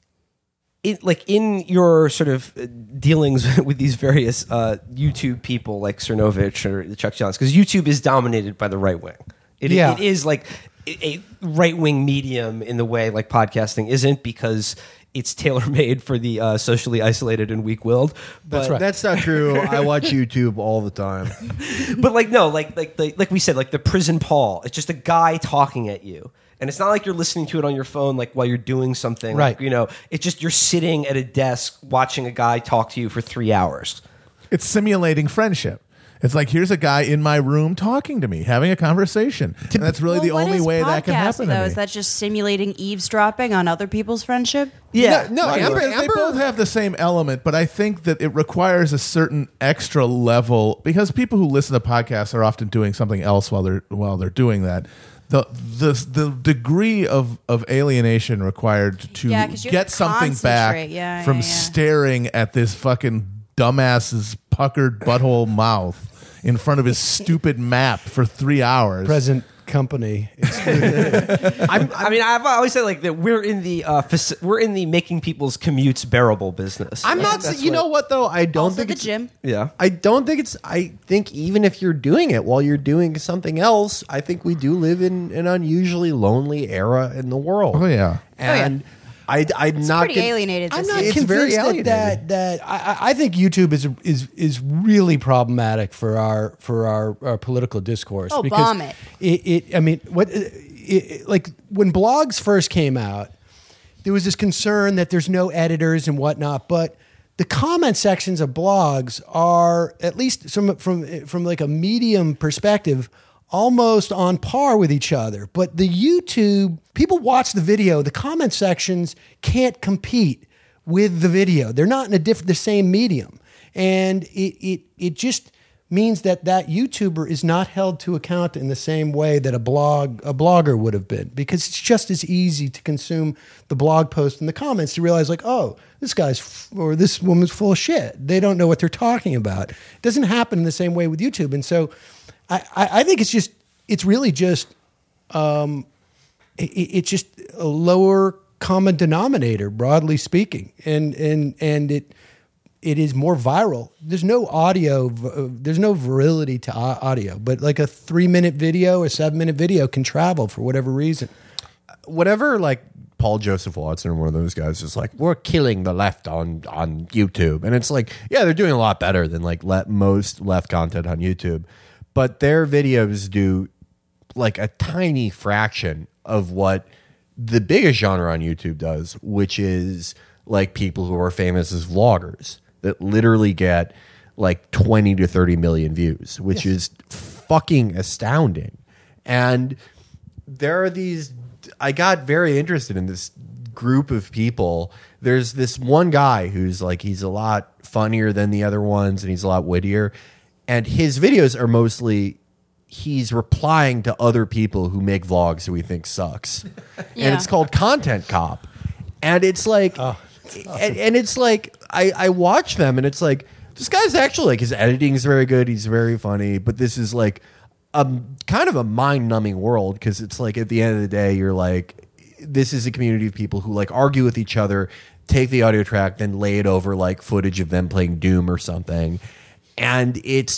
S5: It, like in your sort of uh, dealings with these various uh, YouTube people like Cernovich or the Chuck Johns, because YouTube is dominated by the right wing. It,
S2: Yeah.
S5: it is like a right wing medium in the way like podcasting isn't, because it's tailor made for the uh, socially isolated and weak willed.
S2: That's right.
S1: That's not true. I watch YouTube all the time.
S5: But like no, like like like like we said, like the prison Paul. It's just a guy talking at you. And it's not like you're listening to it on your phone, like while you're doing something.
S2: Right.
S5: Like, you know, it's just you're sitting at a desk watching a guy talk to you for three hours.
S4: It's simulating friendship. It's like, here's a guy in my room talking to me, having a conversation. And that's really
S3: Well,
S4: the
S3: what
S4: only
S3: is
S4: way that can
S3: podcasting,
S4: happen.
S3: Though?
S4: To me.
S3: Is that just simulating evidropping on other people's friendship?
S5: Yeah.
S1: No,
S4: Right,
S1: Amber,
S4: they, they
S1: Amber-
S4: both have the same element, but I think that it requires a certain extra level, because people who listen to podcasts are often doing something else while they're while they're doing that. The the the degree of, of alienation required to
S3: Yeah, 'cause you have
S4: get
S3: to
S4: something back
S3: concentrate. Yeah,
S4: from
S3: yeah, yeah.
S4: staring at this fucking dumbass's puckered butthole mouth in front of his stupid map for three hours.
S2: Present company.
S5: I'm, I mean, I've always said like that we're in the uh, faci- we're in the making people's commutes bearable business.
S1: I'm
S5: Like,
S1: not.
S5: that's
S1: You
S5: what-
S1: know what though? I don't
S3: Also
S1: think
S3: the
S1: it's,
S3: gym.
S5: Yeah.
S1: I don't think it's. I think even if you're doing it while you're doing something else, I think we do live in an unusually lonely era in the world.
S4: Oh, yeah.
S1: and I, I'm
S3: It's
S1: not
S3: pretty
S1: con-
S3: alienated.
S2: I'm
S3: this
S2: not
S3: year.
S1: It's very
S2: convinced that, that that I, I think YouTube is is is really problematic for our for our, our political discourse.
S3: Oh,
S2: because
S3: bomb it.
S2: It, it I mean, what it, it, like when blogs first came out, there was this concern that there's no editors and whatnot, but the comment sections of blogs are, at least from from from like a medium perspective, almost on par with each other. But the YouTube, people watch the video, the comment sections can't compete with the video. They're not in a diff- the same medium. And it, it, it just means that that YouTuber is not held to account in the same way that a blog a blogger would have been, because it's just as easy to consume the blog post and the comments to realize like, oh, this guy's f- or this woman's full of shit. They don't know what they're talking about. It doesn't happen in the same way with YouTube. And so I, I, I think it's just it's really just um, it, it's just a lower common denominator, broadly speaking, and and and it it is more viral. There's no audio, uh, there's no virility to au- audio, but like a three minute video, a seven minute video can travel for whatever reason.
S1: whatever. Like Paul Joseph Watson or one of those guys is like, we're killing the left on on YouTube, and it's like, yeah, they're doing a lot better than like let most left content on YouTube, but their videos do like a tiny fraction of what the biggest genre on YouTube does, which is like people who are famous as vloggers that literally get like twenty to thirty million views, which is fucking astounding. And there are these, I got very interested in this group of people. There's this one guy who's like, he's a lot funnier than the other ones and he's a lot wittier. And his videos are mostly, he's replying to other people who make vlogs who he thinks sucks. And
S3: Yeah.
S1: it's called Content Cop. And it's like,
S2: Oh, that's awesome.
S1: and, and it's like, I, I watch them and it's like, this guy's actually like, his editing is very good. He's very funny, but this is like a kind of a mind numbing world. Cause it's like, at the end of the day, you're like, this is a community of people who like argue with each other, take the audio track, then lay it over like footage of them playing Doom or something. And it's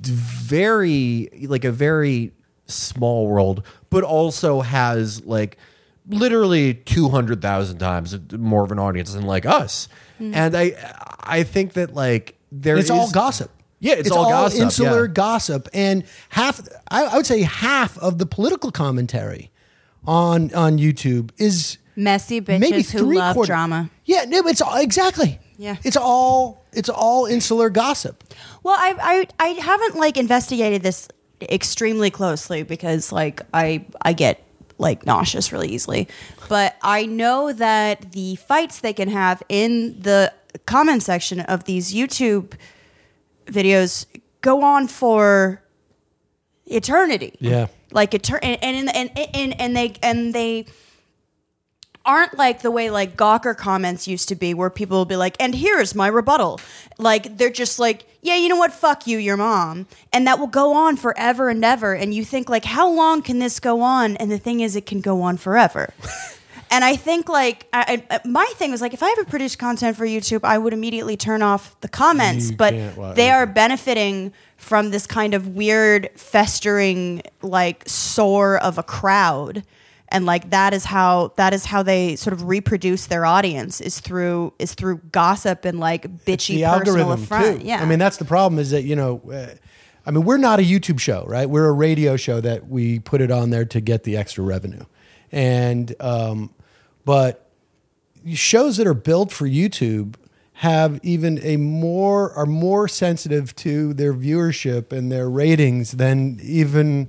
S1: very like a very small world, but also has like literally two hundred thousand times more of an audience than like us. And I, I think that like there
S2: it's
S1: is
S2: all gossip.
S1: Yeah, it's, all, gossip.
S2: insular
S1: yeah.
S2: gossip, and half I, I would say half of the political commentary on on YouTube is
S3: Messy
S2: maybe
S3: bitches who
S2: three
S3: love
S2: quarter-
S3: drama.
S2: Yeah, no, it's all, exactly.
S3: Yeah.
S2: It's all it's all insular gossip.
S3: Well, I, I I haven't like investigated this extremely closely because like I I get like nauseous really easily, but I know that the fights they can have in the comment section of these YouTube videos go on for eternity.
S2: Yeah.
S3: Like etern- and and and and and they and they aren't like the way like Gawker comments used to be, where people will be like, and here's my rebuttal. Like, they're just like, yeah, you know what? Fuck you, your mom. And that will go on forever and ever. And you think, like, how long can this go on? And the thing is, it can go on forever. And I think, like, I, I, my thing was, like, if I ever produced content for YouTube, I would immediately turn off the comments.
S2: You
S3: but
S2: can't watch
S3: they
S2: it.
S3: are benefiting from this kind of weird, festering, like, sore of a crowd. And like that is how that is how they sort of reproduce their audience is through is through gossip and like bitchy
S2: the
S3: personal
S2: algorithm
S3: affront.
S2: too.
S3: Yeah,
S2: I mean that's the problem is that you know, uh, I mean we're not a YouTube show, right? We're a radio show that we put it on there to get the extra revenue, and um, but shows that are built for YouTube have even a more are more sensitive to their viewership and their ratings than even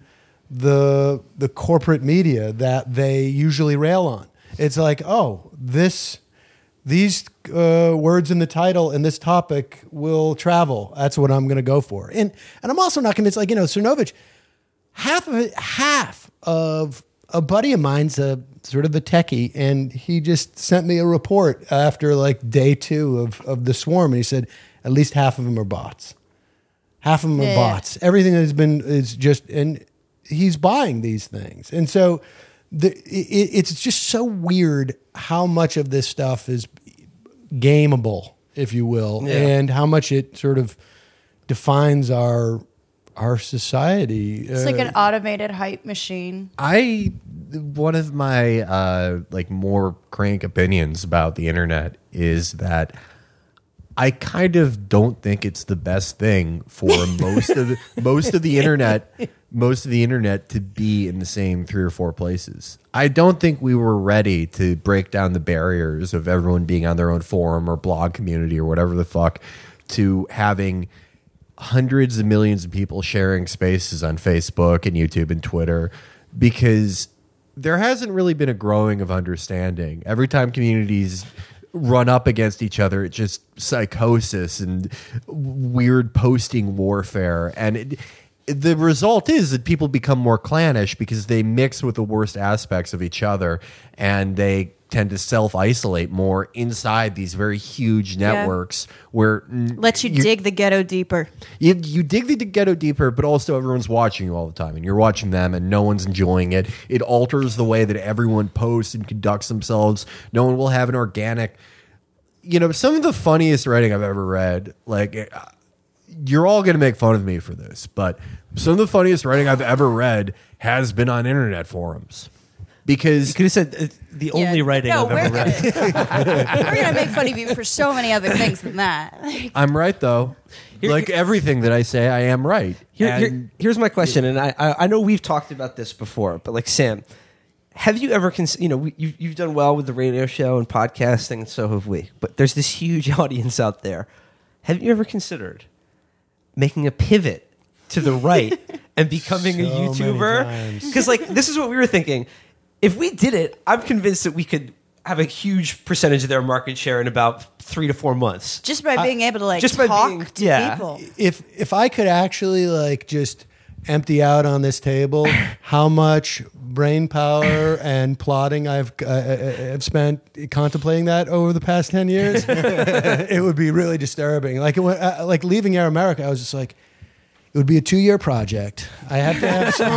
S2: the the corporate media that they usually rail on. It's like, oh, this these uh, words in the title and this topic will travel. That's what I'm going to go for. And and I'm also not convinced. Like you know, Cernovich, half of it, half of a buddy of mine's a sort of a techie, and he just sent me a report after like day two of of the Swarm, and he said at least half of them are bots. Half of them are
S3: Yeah.
S2: bots. Everything has been is just and. He's buying these things. And so the, it, it's just so weird how much of this stuff is gameable, if you will,
S5: Yeah.
S2: and how much it sort of defines our our society.
S3: it's like an automated hype machine.
S1: I one of my uh, like more crank opinions about the internet is that I kind of don't think it's the best thing for most of the, most of the internet, most of the internet to be in the same three or four places. I don't think we were ready to break down the barriers of everyone being on their own forum or blog community or whatever the fuck to having hundreds of millions of people sharing spaces on Facebook and YouTube and Twitter, because there hasn't really been a growing of understanding. Every time communities run up against each other, it's just psychosis and weird posting warfare. And it, the result is that people become more clannish because they mix with the worst aspects of each other, and they tend to self-isolate more inside these very huge networks where
S3: Lets you
S1: you're-
S3: dig the ghetto deeper.
S1: you, you dig the ghetto deeper, but also everyone's watching you all the time, and you're watching them, and no one's enjoying it. It alters the way that everyone posts and conducts themselves. No one will have an organic. You know, some of the funniest writing I've ever read, like, you're all going to make fun of me for this, but some of the funniest writing I've ever read has been on internet forums. Because
S5: You could have said uh, the only
S3: Yeah.
S5: writing
S3: No,
S5: I've ever
S3: we're-
S5: read.
S3: We're gonna make fun of you for so many other things than that. Like,
S1: I'm right, though.
S5: Here-
S1: like everything that I say, I am right.
S5: Here,
S1: And-
S5: here- here's my question, and I, I I know we've talked about this before, but like Sam, have you ever cons- you know we, you, you've done well with the radio show and podcasting, and so have we. But there's this huge audience out there. Have you ever considered making a pivot to the right and becoming a
S2: So many
S5: YouTuber?
S2: times.
S5: Because like this is what we were thinking. If we did it, I'm convinced that we could have a huge percentage of their market share in about three to four months.
S3: just by being able to like
S5: just by
S3: talk
S5: being-
S3: to
S5: yeah.
S3: people.
S2: if if I could actually like just empty out on this table how much brain power and plotting I've uh, uh, have spent contemplating that over the past ten years, it would be really disturbing. Like it, went- uh, like leaving Air America, I was just like, it would be a two-year project. I have to have some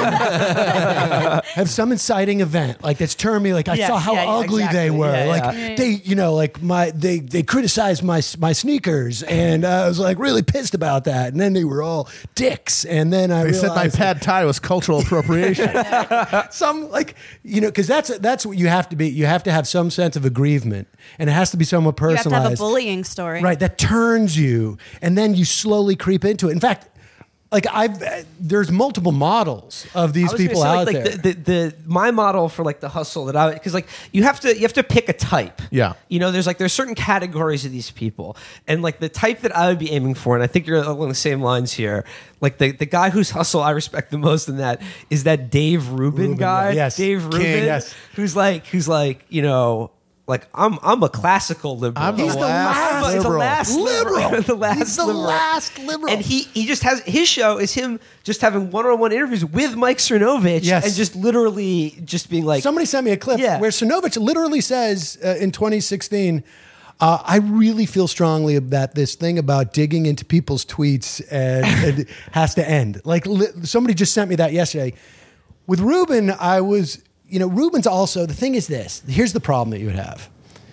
S2: have some inciting event like that's turned me like I
S5: Yeah,
S2: saw how
S5: yeah, yeah,
S2: ugly they
S5: exactly.
S2: were.
S5: Yeah,
S2: like
S5: yeah.
S2: they, you know, like my they they criticized my my sneakers, and I was like really pissed about that. And then they were all dicks, and then I
S4: They said my
S2: realized
S4: pad thai was cultural appropriation.
S2: some like you know because that's that's what you have to be. You have to have some sense of aggrievement, and it has to be somewhat
S3: You have
S2: personalized.
S3: to have a bullying story.
S2: Right, that turns you, and then you slowly creep into it. In fact, like I've there's multiple models of these
S5: I was gonna
S2: people
S5: say,
S2: out
S5: like, like
S2: there.
S5: The, the, the my model for like the hustle that I because like you have to you have to pick a type.
S4: Yeah.
S5: You know, there's like there's certain categories of these people, and like the type that I would be aiming for, and I think you're along the same lines here. Like the, the guy whose hustle I respect the most in that is that Dave Rubin,
S2: Rubin,
S5: guy.
S2: yeah. Yes.
S5: Dave
S2: King,
S5: Rubin.
S2: yes.
S5: Who's like who's like you know. Like I'm, I'm a classical liberal.
S4: I'm the
S5: He's
S4: last
S5: He's the
S4: liberal.
S5: last liberal. the last
S2: He's the
S5: liberal.
S2: last liberal.
S5: And he, he just has his show is him just having one-on-one interviews with Mike Cernovich
S2: Yes.
S5: and just literally just being like,
S2: Somebody sent me a clip
S5: Yeah.
S2: where Cernovich literally says uh, in twenty sixteen, uh, I really feel strongly about this thing about digging into people's tweets and, and it has to end. Like li- somebody just sent me that yesterday. With Rubin, I was, you know, Rubin's also, the thing is this, here's the problem that you would have.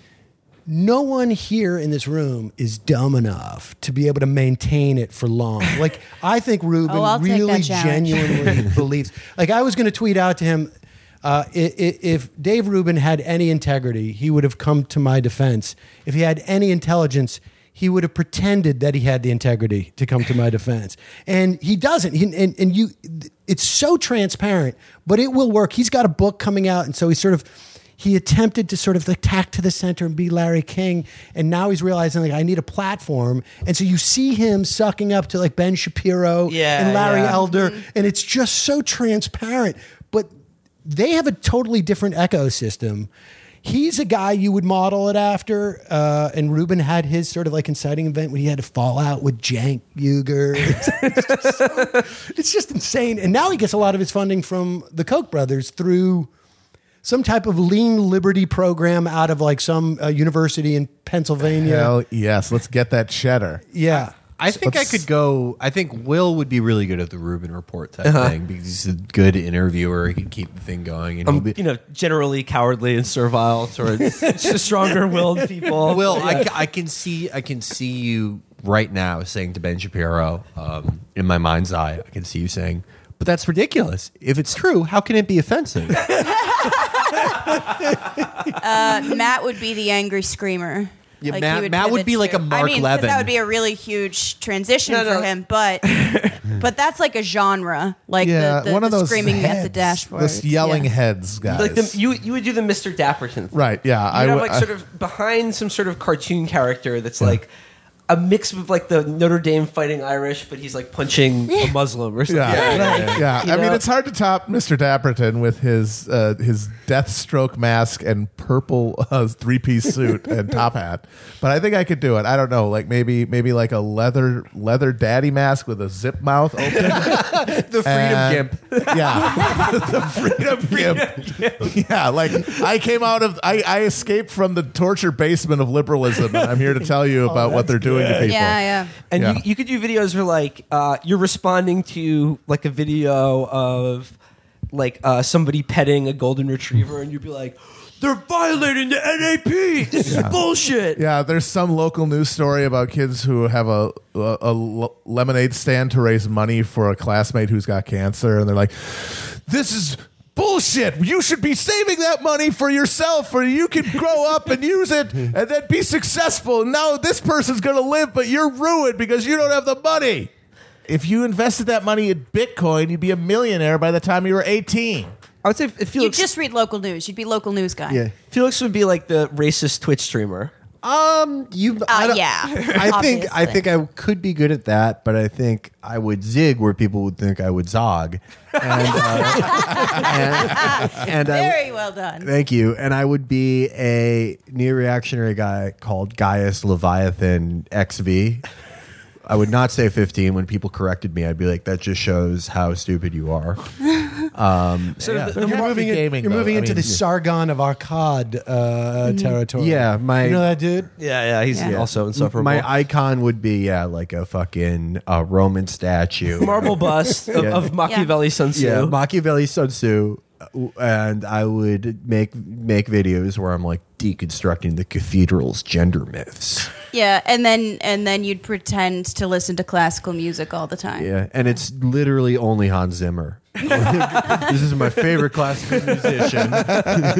S2: No one here in this room is dumb enough to be able to maintain it for long. Like, I think Rubin
S3: Oh, I'll take
S2: really
S3: that challenge.
S2: genuinely believes. Like, I was going to tweet out to him, uh, i- i- if Dave Rubin had any integrity, he would have come to my defense. If he had any intelligence, he would have pretended that he had the integrity to come to my defense. And he doesn't. He, and, and you, it's so transparent, but it will work. He's got a book coming out, and so he sort of, he attempted to sort of like tack to the center and be Larry King, and now he's realizing like I need a platform, and so you see him sucking up to like Ben Shapiro
S5: Yeah,
S2: and Larry
S5: yeah.
S2: Elder, and it's just so transparent. But they have a totally different ecosystem. He's a guy you would model it after, uh, and Rubin had his sort of like inciting event when he had to fall out with Cenk Uygur. It's, it's just so- it's just insane. And now he gets a lot of his funding from the Koch brothers through some type of lean liberty program out of like some uh, university in Pennsylvania.
S4: Hell yes, let's get that cheddar.
S2: Yeah.
S1: I think I
S4: Let's-
S1: could go. I think Will would be really good at the Rubin Report type thing because he's a good interviewer. He can keep the thing going. And he'll
S5: I'm,
S1: be,
S5: you know, generally cowardly and servile towards stronger-willed people.
S1: Will,
S5: Yeah.
S1: I, ca- I can see. I can see you right now saying to Ben Shapiro, um, in my mind's eye, I can see you saying, "But that's ridiculous. If it's true, how can it be offensive?"
S3: Uh, Matt would be the angry screamer.
S1: Yeah,
S3: he
S1: Matt- Matt would
S3: pivot
S1: be like
S3: to-
S1: a Mark
S3: I mean, 'cause
S1: Levin.
S3: that would be a really huge transition
S5: No, no.
S3: for him, but but that's like a genre, like
S4: Yeah,
S3: the, the,
S4: one of
S3: the
S4: those
S3: screaming at the
S4: heads,
S3: dashboard,
S4: those yelling
S3: Yeah.
S4: heads guys.
S5: like the, you, you would do the Mister Dapperton thing.
S4: Right, yeah,
S5: You
S4: I
S5: would have
S4: would-
S5: like sort of behind some sort of cartoon character that's like a mix of like the Notre Dame Fighting Irish, but he's like punching a Muslim or something.
S4: Yeah, yeah. yeah.
S5: You
S4: I mean,
S5: know?
S4: it's hard to top Mister Dapperton with his uh, his Deathstroke mask and purple uh, three piece suit and top hat. But I think I could do it. I don't know, like maybe maybe like a leather leather daddy mask with a zip mouth open.
S1: the freedom
S4: And-
S1: gimp.
S4: Yeah, the freedom gimp. Yeah, like I came out of I, I escaped from the torture basement of liberalism, and I'm here to tell you about what they're doing to people.
S3: Yeah, yeah.
S5: And
S4: Yeah.
S5: you, you could do videos where like uh, you're responding to like a video of like uh, somebody petting a golden retriever, and you'd be like, "They're violating the N A P. This is bullshit."
S4: Yeah, there's some local news story about kids who have a, a, a l- lemonade stand to raise money for a classmate who's got cancer, and they're like, "This is bullshit. You should be saving that money for yourself, or you can grow up and use it and then be successful. Now this person's going to live, but you're ruined because you don't have the money." If you invested that money in Bitcoin, you'd be a millionaire by the time you were eighteen.
S5: I would say if
S3: You'd
S5: Felix,
S3: just read local news. You'd be local news guy.
S1: Yeah.
S5: Felix would be like the racist Twitch streamer.
S1: Um, you. I
S3: Uh,
S1: don't-
S3: yeah.
S1: I think I
S3: obviously.
S1: think I could be good at that, but I think I would zig where people would think I would zog, and uh, and, and I,
S3: Very well done.
S1: thank you. And I would be a neo-reactionary guy called Gaius Leviathan X V. I would not say fifteen. When people corrected me, I'd be like, "That just shows how stupid you are." Um,
S5: So
S1: yeah.
S5: the-
S2: You're
S4: Coffee
S2: moving, in-
S4: gaming,
S2: you're
S4: though.
S2: moving
S4: I
S2: into
S4: mean,
S2: the
S4: yeah.
S2: Sargon of Akkad uh, territory.
S1: Yeah, my-
S2: you know that dude.
S5: Yeah, yeah, he's
S3: Yeah.
S5: also insufferable.
S1: My icon would be yeah, like a fucking uh, Roman statue.
S5: marble bust of,
S1: Yeah.
S5: of Machiavelli Sun Tzu.
S1: Yeah, Machiavelli Sun Tzu, uh, and I would make make videos where I'm like deconstructing the cathedral's gender myths.
S3: Yeah, and then and then you'd pretend to listen to classical music all the time.
S1: Yeah, and it's literally only Hans Zimmer. This is my favorite classical musician.
S3: Uh,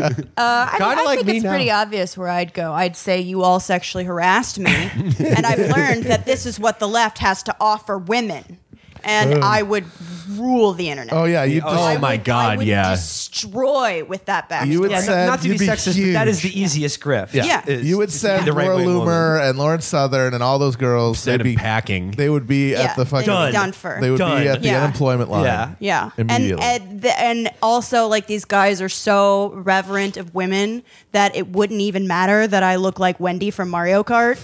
S3: I,
S1: Kinda
S3: I
S1: like
S3: think
S1: me
S3: it's
S1: now.
S3: pretty obvious where I'd go. I'd say you all sexually harassed me, and I've learned that this is what the left has to offer women. and I would rule the internet.
S4: Oh yeah, you.
S5: Oh,
S3: I
S1: Oh my
S3: would-
S1: God,
S3: I would
S1: yeah.
S3: destroy with that backstory.
S4: You would
S5: Yeah,
S4: send-
S5: not, not to be
S4: you'd be
S5: sexist, but that is
S4: huge.
S5: the easiest grift.
S4: Yeah.
S3: Yeah.
S5: is-
S4: You would
S5: is to
S4: send
S5: be the
S4: Laura
S5: right-wing
S4: Loomer
S5: woman.
S4: and Lawrence Southern and all those girls.
S1: Instead
S4: they'd
S1: of
S4: be
S1: packing.
S4: They would be
S3: Yeah,
S4: at the
S3: they'd
S4: fucking.
S3: be
S5: Done.
S3: done for.
S4: They would
S5: Done.
S4: be at the
S3: Yeah.
S4: unemployment line.
S5: Yeah.
S3: Yeah,
S4: Immediately.
S3: and and, the, and also like these guys are so reverent of women that it wouldn't even matter that I look like Wendy from Mario Kart.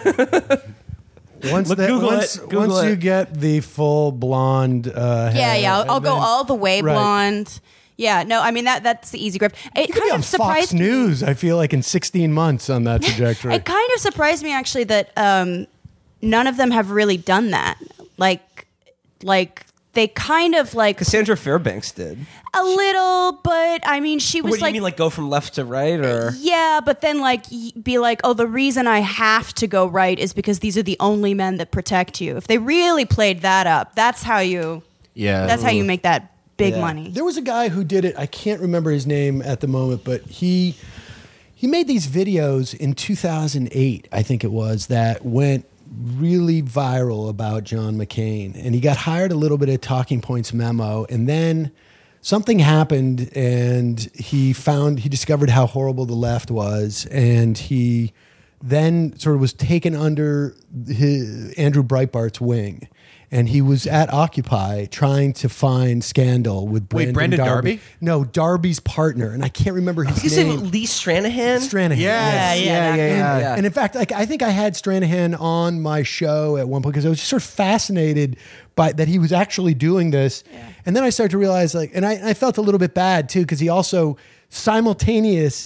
S2: Once,
S5: Look,
S2: that,
S5: Google
S2: once,
S5: it. Google
S2: once
S5: it.
S2: you get the full blonde, uh,
S3: yeah,
S2: hair,
S3: yeah, I'll, I'll
S2: and
S3: go
S2: then-
S3: all the way
S2: Right.
S3: blonde. Yeah, no, I mean that that's the easy grip. It
S2: You could be
S3: kind
S2: on
S3: of surprised
S2: Fox
S3: me.
S2: News. I feel like in sixteen months on that trajectory.
S3: It kind of surprised me actually that um, none of them have really done that. Like, like they kind of like
S5: Cassandra Fairbanks did.
S3: a little, but I mean, she was
S5: What do you
S3: like,
S5: mean, like go from left to right, or
S3: yeah, but then like y- be like, oh, the reason I have to go right is because these are the only men that protect you. If they really played that up, that's how you.
S1: Yeah.
S3: That's how you make that big
S5: Yeah.
S3: money.
S2: There was a guy who did it. I can't remember his name at the moment, but he he made these videos in two thousand eight, I think it was, that went really viral about John McCain. And he got hired a little bit at Talking Points Memo, and then something happened, and he found he discovered how horrible the left was, and he then sort of was taken under his, Andrew Breitbart's wing. And he was at Occupy trying to find scandal with Brandon,
S1: Brendan
S2: Darby.
S1: Darby?
S2: No, Darby's partner, and I can't remember his
S5: is
S2: name.
S5: it Lee Stranahan?
S2: Stranahan.
S1: Yes.
S2: yes.
S1: Yeah, yeah, yeah.
S5: Yeah.
S2: And in fact, like I think I had Stranahan on my show at one point because I was just sort of fascinated by that he was actually doing this. And then I started to realize, like, and I, I felt a little bit bad too because he also simultaneous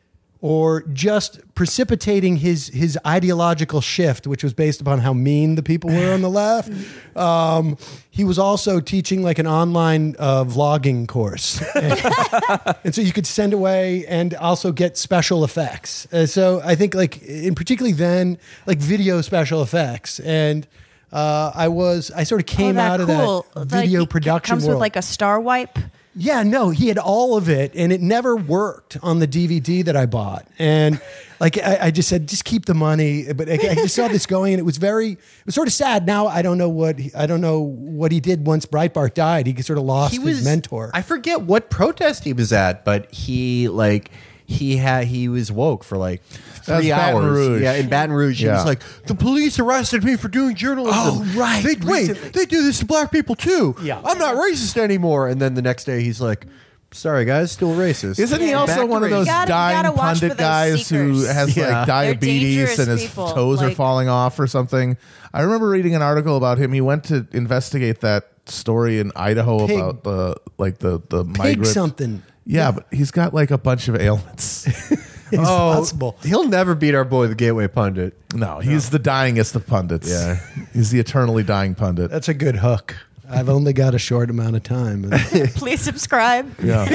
S2: or just precipitating his his ideological shift, which was based upon how mean the people were on the left. Um, he was also teaching like an online uh, vlogging course, and, and so you could send away and also get special effects. Uh, so I think like in particularly then like video special effects and. Uh, I was I sort of came
S3: Oh, that
S2: out of
S3: cool.
S2: that
S3: Like,
S2: video
S3: it
S2: production
S3: comes
S2: world.
S3: with like a star wipe.
S2: Yeah, no, he had all of it, and it never worked on the D V D that I bought. And like, I, I just said, just keep the money. But I, I just saw this going, and it was very, it was sort of sad. Now I don't know what he, I don't know what he did once Breitbart died. He sort of lost
S1: He
S2: his
S1: was
S2: mentor.
S1: I forget what protest he was at, but he like he had he was woke for like
S4: That was
S1: three
S4: Baton
S1: hours.
S4: Rouge.
S1: Yeah, in Baton Rouge, he
S4: Yeah.
S1: was like, "The police arrested me for doing journalism."
S2: Oh, right,
S1: They, wait,
S2: recently.
S1: they do this to black people too.
S2: Yeah.
S1: I'm not racist anymore. And then the next day, he's like, "Sorry, guys, still racist."
S4: Isn't he
S3: Yeah.
S4: also
S1: Back to
S4: one of
S1: race.
S4: those
S3: You gotta- you
S4: dying
S3: gotta watch for
S4: pundit
S3: those
S4: guys who
S3: seekers.
S4: has
S1: Yeah.
S4: like
S3: They're
S4: diabetes
S3: dangerous
S4: and his
S3: people,
S4: toes are
S3: like-
S4: falling off or something? I remember reading an article about him. He went to investigate that story in Idaho
S2: Pig-
S4: about the like the the
S2: Pig
S4: migrant
S2: something.
S4: Yeah, but he's got like a bunch of ailments.
S2: It's
S1: Oh,
S2: possible.
S1: he'll never beat our boy, the Gateway Pundit.
S4: No, he's the dyingest of pundits.
S1: Yeah.
S4: he's the eternally dying pundit.
S2: That's a good hook. I've only got a short amount of time.
S3: Please subscribe.
S4: Yeah.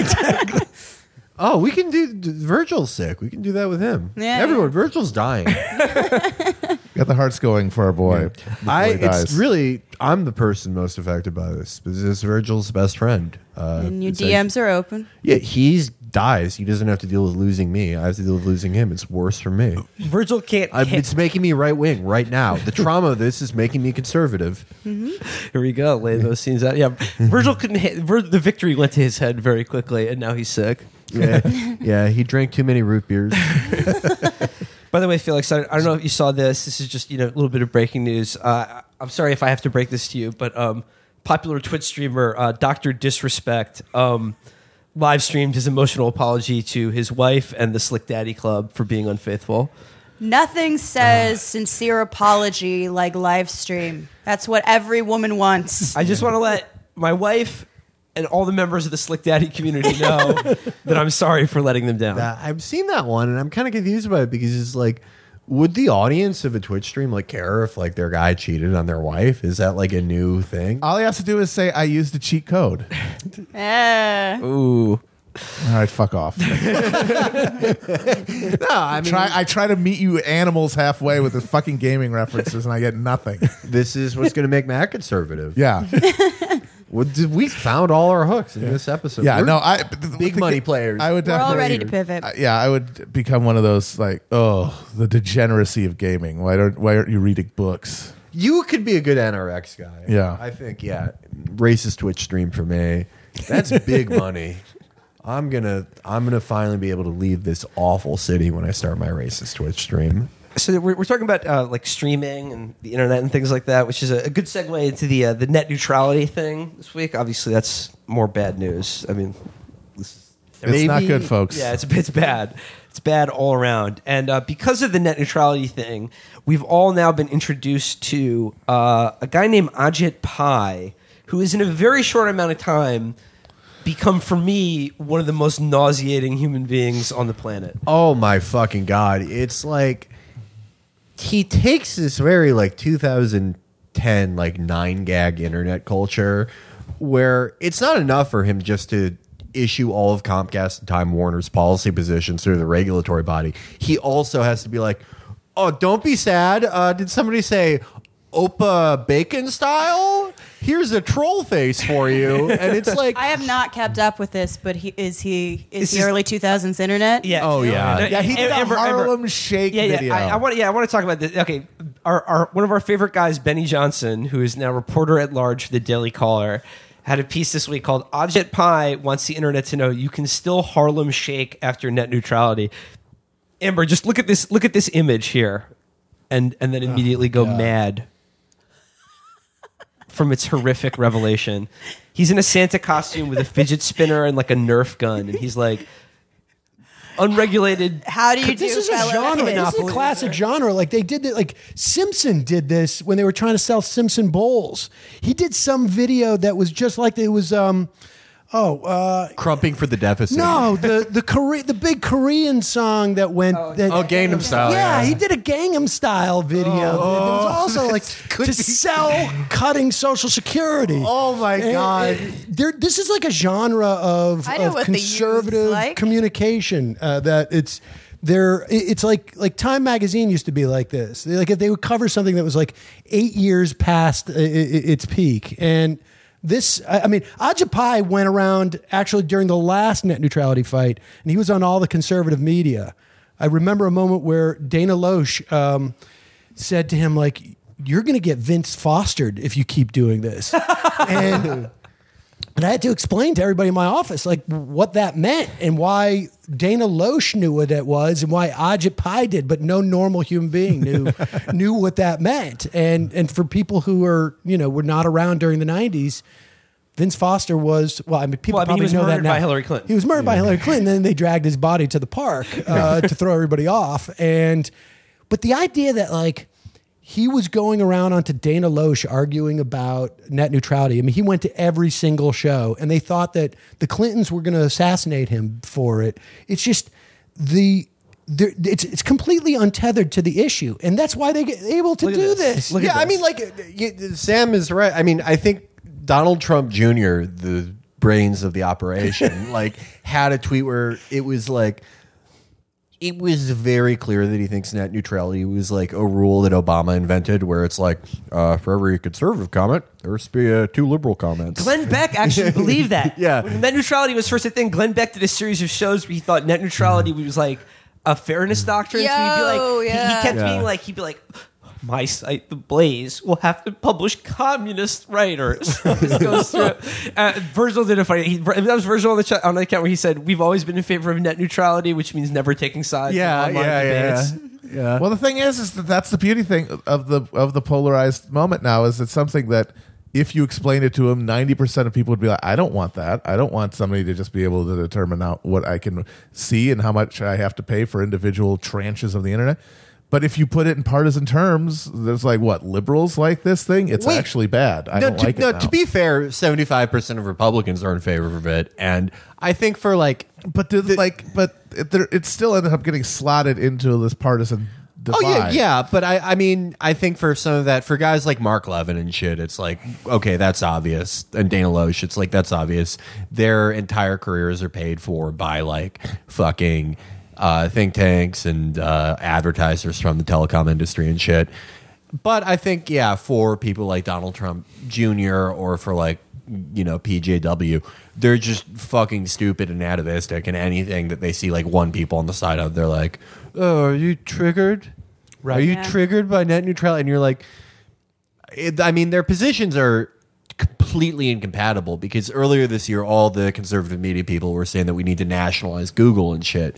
S1: Oh, we can do Virgil's sick. We can do that with him.
S3: Yeah,
S1: Everyone,
S3: yeah.
S1: Virgil's dying.
S4: Got the hearts going for our boy. before
S1: I.
S4: he dies.
S1: It's really. I'm the person most affected by this. This is Virgil's best friend. Uh,
S3: And your
S1: it's
S3: D Ms are open.
S1: Yeah, he dies. He doesn't have to deal with losing me. I have to deal with losing him. It's worse for me.
S5: Virgil can't.
S1: I,
S5: can't-
S1: it's making me right wing right now. The trauma of this is making me conservative.
S5: Here we go. Lay those scenes out. Yeah, Virgil couldn't. Hit, Vir, the victory went to his head very quickly, and now he's sick.
S1: Yeah, yeah. He drank too many root beers.
S5: By the way, Felix, I, I don't know if you saw this. This is just you know a little bit of breaking news. Uh, I'm sorry if I have to break this to you, but um, popular Twitch streamer uh, Doctor Disrespect um, live streamed his emotional apology to his wife and the Slick Daddy Club for being unfaithful.
S3: Nothing says sincere apology like live stream. That's what every woman wants.
S5: I just want to let my wife and all the members of the Slick Daddy community know that I'm sorry for letting them down.
S1: That- I've seen that one, and I'm kind of confused about it because it's like, would the audience of a Twitch stream like care if like their guy cheated on their wife? Is that like a new thing?
S4: All he has to do is say, "I used a cheat code."
S3: Eh.
S5: Ooh.
S4: All right, fuck off.
S1: No, I mean,
S4: try, I try to meet you animals halfway with the fucking gaming references, and I get nothing.
S1: this is what's going to make Matt conservative.
S4: Yeah,
S1: What did we found all our hooks in this episode?
S4: yeah.
S1: We're
S4: No, I the-
S1: big
S4: the-
S1: money players.
S4: I would
S3: We're all
S4: definitely.
S3: ready to pivot.
S4: Uh, yeah, I would become one of those like, oh, the degeneracy of gaming. Why don't Why aren't you reading books?
S1: You could be a good N R X guy.
S4: Yeah.
S1: I think, yeah. Racist Twitch stream for me. That's big money. I'm gonna I'm gonna finally be able to leave this awful city when I start my racist Twitch stream.
S5: So we're, we're talking about uh, like streaming and the internet and things like that, which is a, a good segue into the uh, the net neutrality thing this week. Obviously, that's more bad news. I mean, this,
S4: It's not good, folks.
S5: yeah, it's it's bad. It's bad all around. And uh, because of the net neutrality thing, we've all now been introduced to uh, a guy named Ajit Pai, who is in a very short amount of time become, for me, one of the most nauseating human beings on the planet.
S1: Oh my fucking god. It's like he takes this very like two thousand ten like nine gag internet culture where it's not enough for him just to issue all of Comcast and Time Warner's policy positions through the regulatory body. He also has to be like, oh, don't be sad. Uh, did somebody say Opa Bacon style? Here's a troll face for you. And it's like,
S3: I have not kept up with this, but he is he is
S5: This
S3: he
S5: is-
S3: early two thousands internet?
S5: Yeah.
S1: Oh, yeah.
S4: Yeah, he did a
S5: Amber- Amber-
S4: Harlem Shake
S5: yeah, yeah.
S4: video.
S5: I, I want, yeah, I want to talk about this. Okay, our, our one of our favorite guys, Benny Johnson, who is now reporter at large for the Daily Caller, had a piece this week called "Ajit Pai wants the internet to know you can still Harlem Shake after net neutrality." Amber, just look at this. Look at this image here, and and then immediately go mad from its horrific revelation. He's in a Santa costume with a fidget spinner and like a Nerf gun, and he's like unregulated.
S3: How do you do
S2: This is a
S3: fellow
S2: genre.
S3: kids?
S2: This is a classic genre. Like they did it. Like Simpson did this when they were trying to sell Simpson bowls. He did some video that was just like it was. Um, oh, uh,
S1: crumping for the deficit.
S2: no, the the Kore- the big Korean song that went. that,
S1: Oh, Gangnam Style.
S2: Yeah,
S1: Yeah.
S2: he did a Gangnam Style video. it was also like to sell cutting Social Security.
S1: Oh, my
S2: And-
S1: God.
S2: and there, this is like a genre of,
S3: I know
S2: of
S3: what the youths
S2: conservative
S3: like.
S2: communication uh, that it's there. It's like like Time Magazine used to be like this. Like if they would cover something that was like eight years past i- i- its peak, and this, I I mean, Ajit Pai went around actually during the last net neutrality fight, and he was on all the conservative media. I remember a moment where Dana Loesch um, said to him, like, "You're going to get Vince Fostered if you keep doing this," and. And I had to explain to everybody in my office like what that meant and why Dana Loesch knew what that was and why Ajit Pai did, but no normal human being knew knew what that meant. And and for people who are you know were not around during the nineties, Vince Foster was well. I mean, people
S5: Well, I mean, he
S2: probably
S5: was
S2: know that
S5: murdered
S2: now.
S5: by Hillary Clinton.
S2: He was murdered by Hillary Clinton. Then they dragged his body to the park uh, to throw everybody off. And but the idea that like. He was going around onto Dana Loesch arguing about net neutrality. I mean, he went to every single show, and they thought that the Clintons were going to assassinate him for it. It's just the, the it's it's completely untethered to the issue, and that's why they get able to
S5: Look at
S2: do
S5: this.
S2: this.
S5: Look at
S1: yeah, I
S5: this.
S1: mean, like, y- Sam is right. I mean, I think Donald Trump Junior, the brains of the operation, like, had a tweet where it was like, it was very clear that he thinks net neutrality was like a rule that Obama invented, where it's like, uh, for every conservative comment, there must be uh, two liberal comments.
S5: Glenn Beck actually believed that.
S1: Yeah.
S5: When net neutrality was first a thing, Glenn Beck did a series of shows where he thought net neutrality was like a fairness doctrine. so he'd be like,
S3: Yo,
S5: he- he,
S3: yeah.
S5: kept
S1: Yeah.
S5: being like, he'd be like, my site, The Blaze, will have to publish communist writers. This goes through. Uh, Virgil did a funny. He, that was Virgil on the chat, on the account where he said, "We've always been in favor of net neutrality, which means never taking sides."
S1: Yeah,
S5: in online
S1: yeah, yeah,
S5: debates."
S1: yeah.
S4: Well, the thing is, is that that's the beauty thing of the of the polarized moment now. Is it's something that if you explain it to them, ninety percent of people would be like, "I don't want that. I don't want somebody to just be able to determine out what I can see and how much I have to pay for individual tranches of the internet." But if you put it in partisan terms, there's like what liberals like this thing. It's
S1: Wait.
S4: actually bad. I
S1: no,
S4: don't
S1: to,
S4: like
S1: no,
S4: it now.
S1: to be fair, seventy-five percent of Republicans are in favor of it. And I think for like,
S4: but do, like, but it, there, it still ended up getting slotted into this partisan divide.
S1: oh yeah, yeah. But I, I mean, I think for some of that, for guys like Mark Levin and shit, it's like, okay, that's obvious. And Dana Loesch, it's like, that's obvious. Their entire careers are paid for by like fucking uh, think tanks and uh, advertisers from the telecom industry and shit. But I think, yeah, for people like Donald Trump Junior or for like, you know, P J W, they're just fucking stupid and atavistic, and anything that they see like one people on the side of, they're like, oh, are you triggered?
S2: Right.
S1: Are you
S3: Yeah.
S1: triggered by net neutrality? And you're like, it, I mean, their positions are completely incompatible because earlier this year, all the conservative media people were saying that we need to nationalize Google and shit.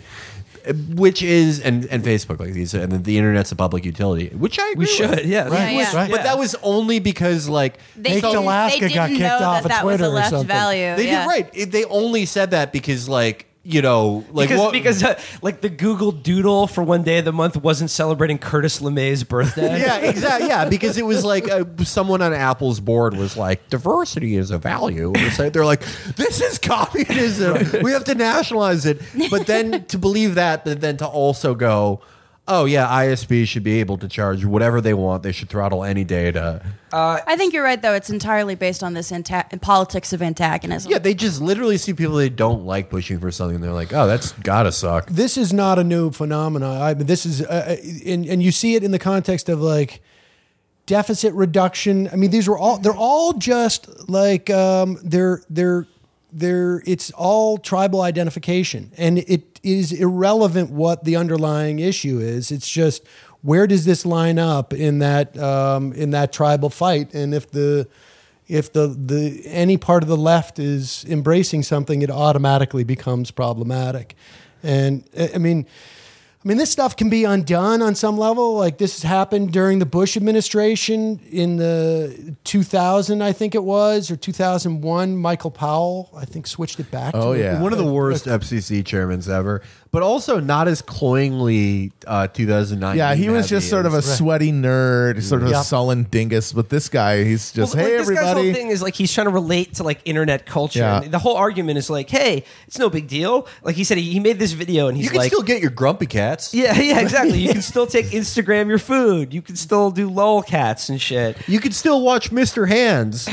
S1: Which is and, and Facebook like these and the internet's a public utility, which I agree
S5: We should,
S1: with.
S5: yeah.
S2: Right,
S3: yeah.
S2: right.
S1: But that was only because like
S3: They
S2: Baked
S3: didn't,
S2: Alaska
S3: they didn't
S2: got kicked
S3: know
S2: off
S3: that
S2: of
S3: that was
S2: Twitter
S3: a
S2: or
S3: left
S2: something.
S3: value.
S1: they
S3: yeah.
S1: did right. It- they only said that because like you know like
S5: because
S1: what,
S5: because uh, like the Google Doodle for one day of the month wasn't celebrating Curtis LeMay's birthday.
S1: yeah, exactly. Yeah, because it was like uh, someone on Apple's board was like, diversity is a value. So they're like, this is communism. We have to nationalize it. But then to believe that, but then to also go, oh yeah, I S P should be able to charge whatever they want. They should throttle any data.
S3: I think you're right, though. It's entirely based on this anta- politics of antagonism.
S1: Yeah, they just literally see people they don't like pushing for something. And they're like, oh, that's gotta suck.
S2: This is not a new phenomenon. I mean, this is, uh, and, and you see it in the context of like deficit reduction. I mean, these were all, they're all just like, um, they're, they're, they're, it's all tribal identification. And it is irrelevant what the underlying issue is. It's just, where does this line up in that, um, in that tribal fight? And if the, if the, the any part of the left is embracing something, it automatically becomes problematic. And I mean, I mean, this stuff can be undone on some level. Like this has happened during the Bush administration in the two thousand, I think it was, or two thousand one. Michael Powell, I think, switched it back.
S4: Oh,
S2: to
S4: yeah.
S1: One of the worst F C C chairmans ever, but also not as cloyingly uh, two thousand nine.
S4: Yeah, he was just sort of a
S2: Right.
S4: sweaty nerd, sort of
S2: Yep.
S4: a sullen dingus. But this guy, he's just,
S5: Well,
S4: hey,
S5: like, this guy's
S4: everybody.
S5: whole thing is like he's trying to relate to like internet culture.
S4: Yeah.
S5: And the whole argument is like, hey, it's no big deal. Like he said, he, he made this video and he's
S1: You can
S5: like,
S1: still get your grumpy cats.
S5: yeah, yeah, exactly. You can still take Instagram your food. You can still do lolcats and shit.
S1: You can still watch Mister Hands.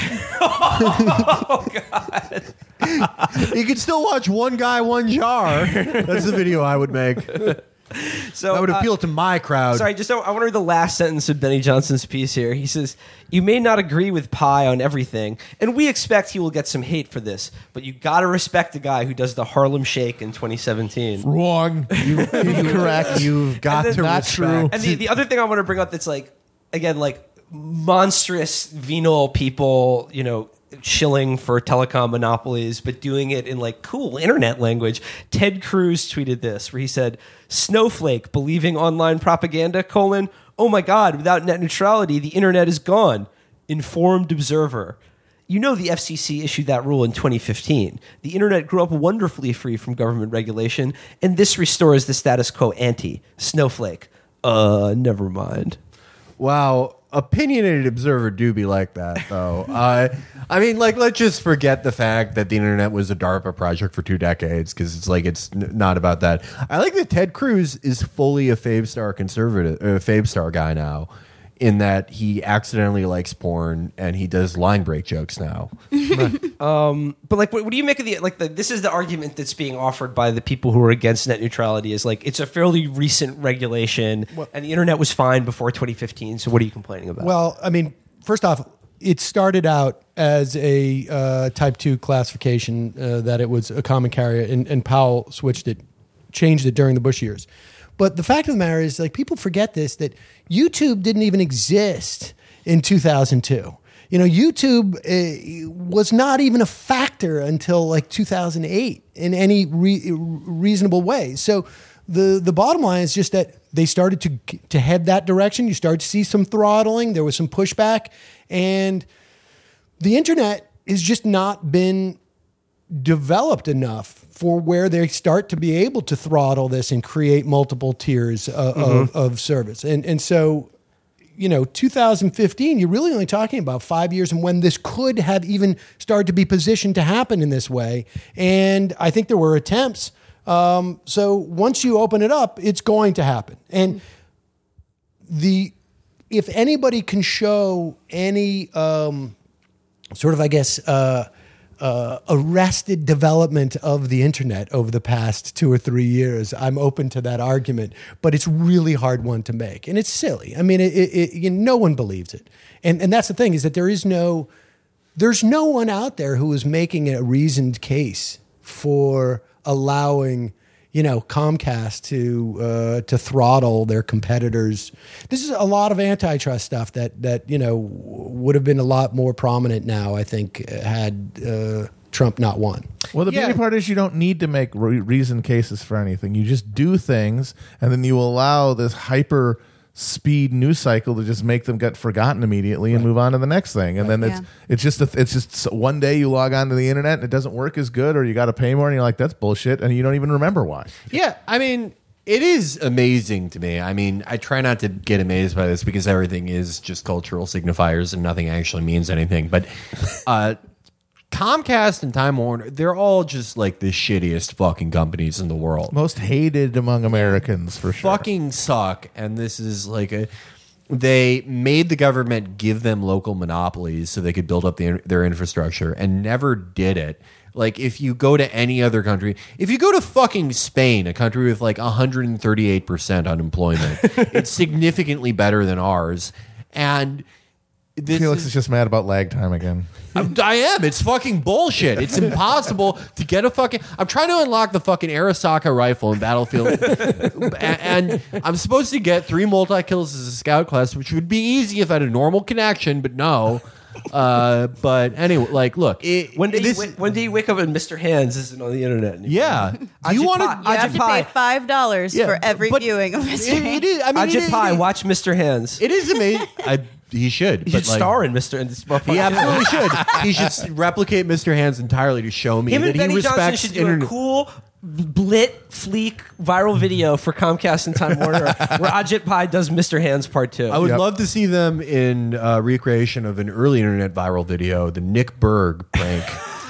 S5: Oh God.
S1: You can still watch One Guy, One Jar. That's the video I would make.
S5: So
S1: That would
S5: uh,
S1: appeal to my crowd.
S5: Sorry, just I want to read the last sentence of Benny Johnson's piece here. He says, "You may not agree with Pi on everything, and we expect he will get some hate for this, but you got to respect the guy who does the Harlem Shake in twenty seventeen."
S4: Wrong. You, incorrect.
S1: You've got
S5: And
S1: to
S5: then-
S4: Not
S1: respect.
S4: true.
S5: And the, the other thing I want to bring up that's like, again, like monstrous venal people, you know, shilling for telecom monopolies, but doing it in like cool internet language. Ted Cruz tweeted this where he said, "Snowflake believing online propaganda, colon, oh my God, without net neutrality, the internet is gone. Informed observer." You know the F C C issued that rule in twenty fifteen. The internet grew up wonderfully free from government regulation, and this restores the status quo ante. Snowflake. Uh, never mind.
S1: Wow. Opinionated observer do be like that, though. uh, I mean, like, let's just forget the fact that the internet was a DARPA project for two decades, because it's like it's n- not about that. I like that Ted Cruz is fully a Fabestar conservative, uh, Fabestar guy now, in that he accidentally likes porn and he does line break jokes now.
S5: But like, what, what do you make of the like? The, this is the argument that's being offered by the people who are against net neutrality. Is like it's a fairly recent regulation, and the internet was fine before twenty fifteen. So what are you complaining about?
S2: Well, I mean, first off, it started out as a uh, type two classification uh, that it was a common carrier, and, and Powell switched it, changed it during the Bush years. But the fact of the matter is, like, people forget this, that YouTube didn't even exist in two thousand two. You know, YouTube uh, was not even a factor until like two thousand eight in any re- reasonable way. So the the bottom line is just that they started to to head that direction. You start to see some throttling. There was some pushback, and the internet has just not been developed enough for where they start to be able to throttle this and create multiple tiers uh, of, of service. And and so, you know, two thousand fifteen, you're really only talking about five years and when this could have even started to be positioned to happen in this way. And I think there were attempts. Um, so once you open it up, it's going to happen. And the if anybody can show any um, sort of, I guess, uh, uh, arrested development of the internet over the past two or three years, I'm open to that argument, but it's really hard one to make. And it's silly. I mean, it, it, it, you know, no one believes it. And, and that's the thing, is that there is no, there's no one out there who is making a reasoned case for allowing you know, Comcast to uh, to throttle their competitors. This is a lot of antitrust stuff that that you know would have been a lot more prominent now, I think, had uh, Trump not won.
S4: Well, the
S1: Yeah.
S4: beauty part is you don't need to make re- reason cases for anything. You just do things, and then you allow this hyper speed news cycle to just make them get forgotten immediately and move on to the next thing. And then it's
S3: Yeah.
S4: it's just a, it's just so one day you log on to the internet and it doesn't work as good, or you got to pay more, and you're like, that's bullshit, and you don't even remember why.
S1: Yeah, I mean, it is amazing to me. I mean, I try not to get amazed by this because everything is just cultural signifiers and nothing actually means anything. But uh, Comcast and Time Warner, they're all just like the shittiest fucking companies in the world.
S4: Most hated among Americans, for sure.
S1: Fucking suck. And this is like a. They made the government give them local monopolies so they could build up the, their infrastructure and never did it. Like, if you go to any other country, if you go to fucking Spain, a country with like one hundred thirty-eight percent unemployment, it's significantly better than ours. And this
S4: Felix
S1: is,
S4: is just mad about lag time again.
S1: I'm, I am. It's fucking bullshit. It's impossible to get a fucking. I'm trying to unlock the fucking Arisaka rifle in Battlefield, and, and I'm supposed to get three multi kills as a scout class, which would be easy if I had a normal connection, but no. Uh, but anyway, like, look, it,
S5: When do, you,
S1: this,
S5: wa- when do you wake up and Mister Hands isn't on the internet anymore?
S1: yeah. Do you
S5: Ajit
S1: want
S5: Pai-
S1: to?
S3: You have
S5: Ajit
S3: to
S5: Pai.
S3: pay five dollars
S1: Yeah,
S3: for every
S1: but
S3: viewing of Mister
S1: It, it is. I mean,
S5: Ajit
S1: it,
S5: Pai,
S1: it,
S5: watch Mister Hands.
S1: it is amazing. I, he should.
S5: He
S1: but
S5: should
S1: like,
S5: star in Mister and
S1: He absolutely should. He should s- replicate Mister Hands entirely to show me
S5: Him
S1: that
S5: and
S1: he
S5: Benny Johnson
S1: respects
S5: should do
S1: internet.
S5: a cool blit fleek viral video for Comcast and Time Warner where Ajit Pai does Mister Hands Part Two.
S1: I would
S4: Yep.
S1: love to see them in uh, recreation of an early internet viral video, the Nick Berg prank.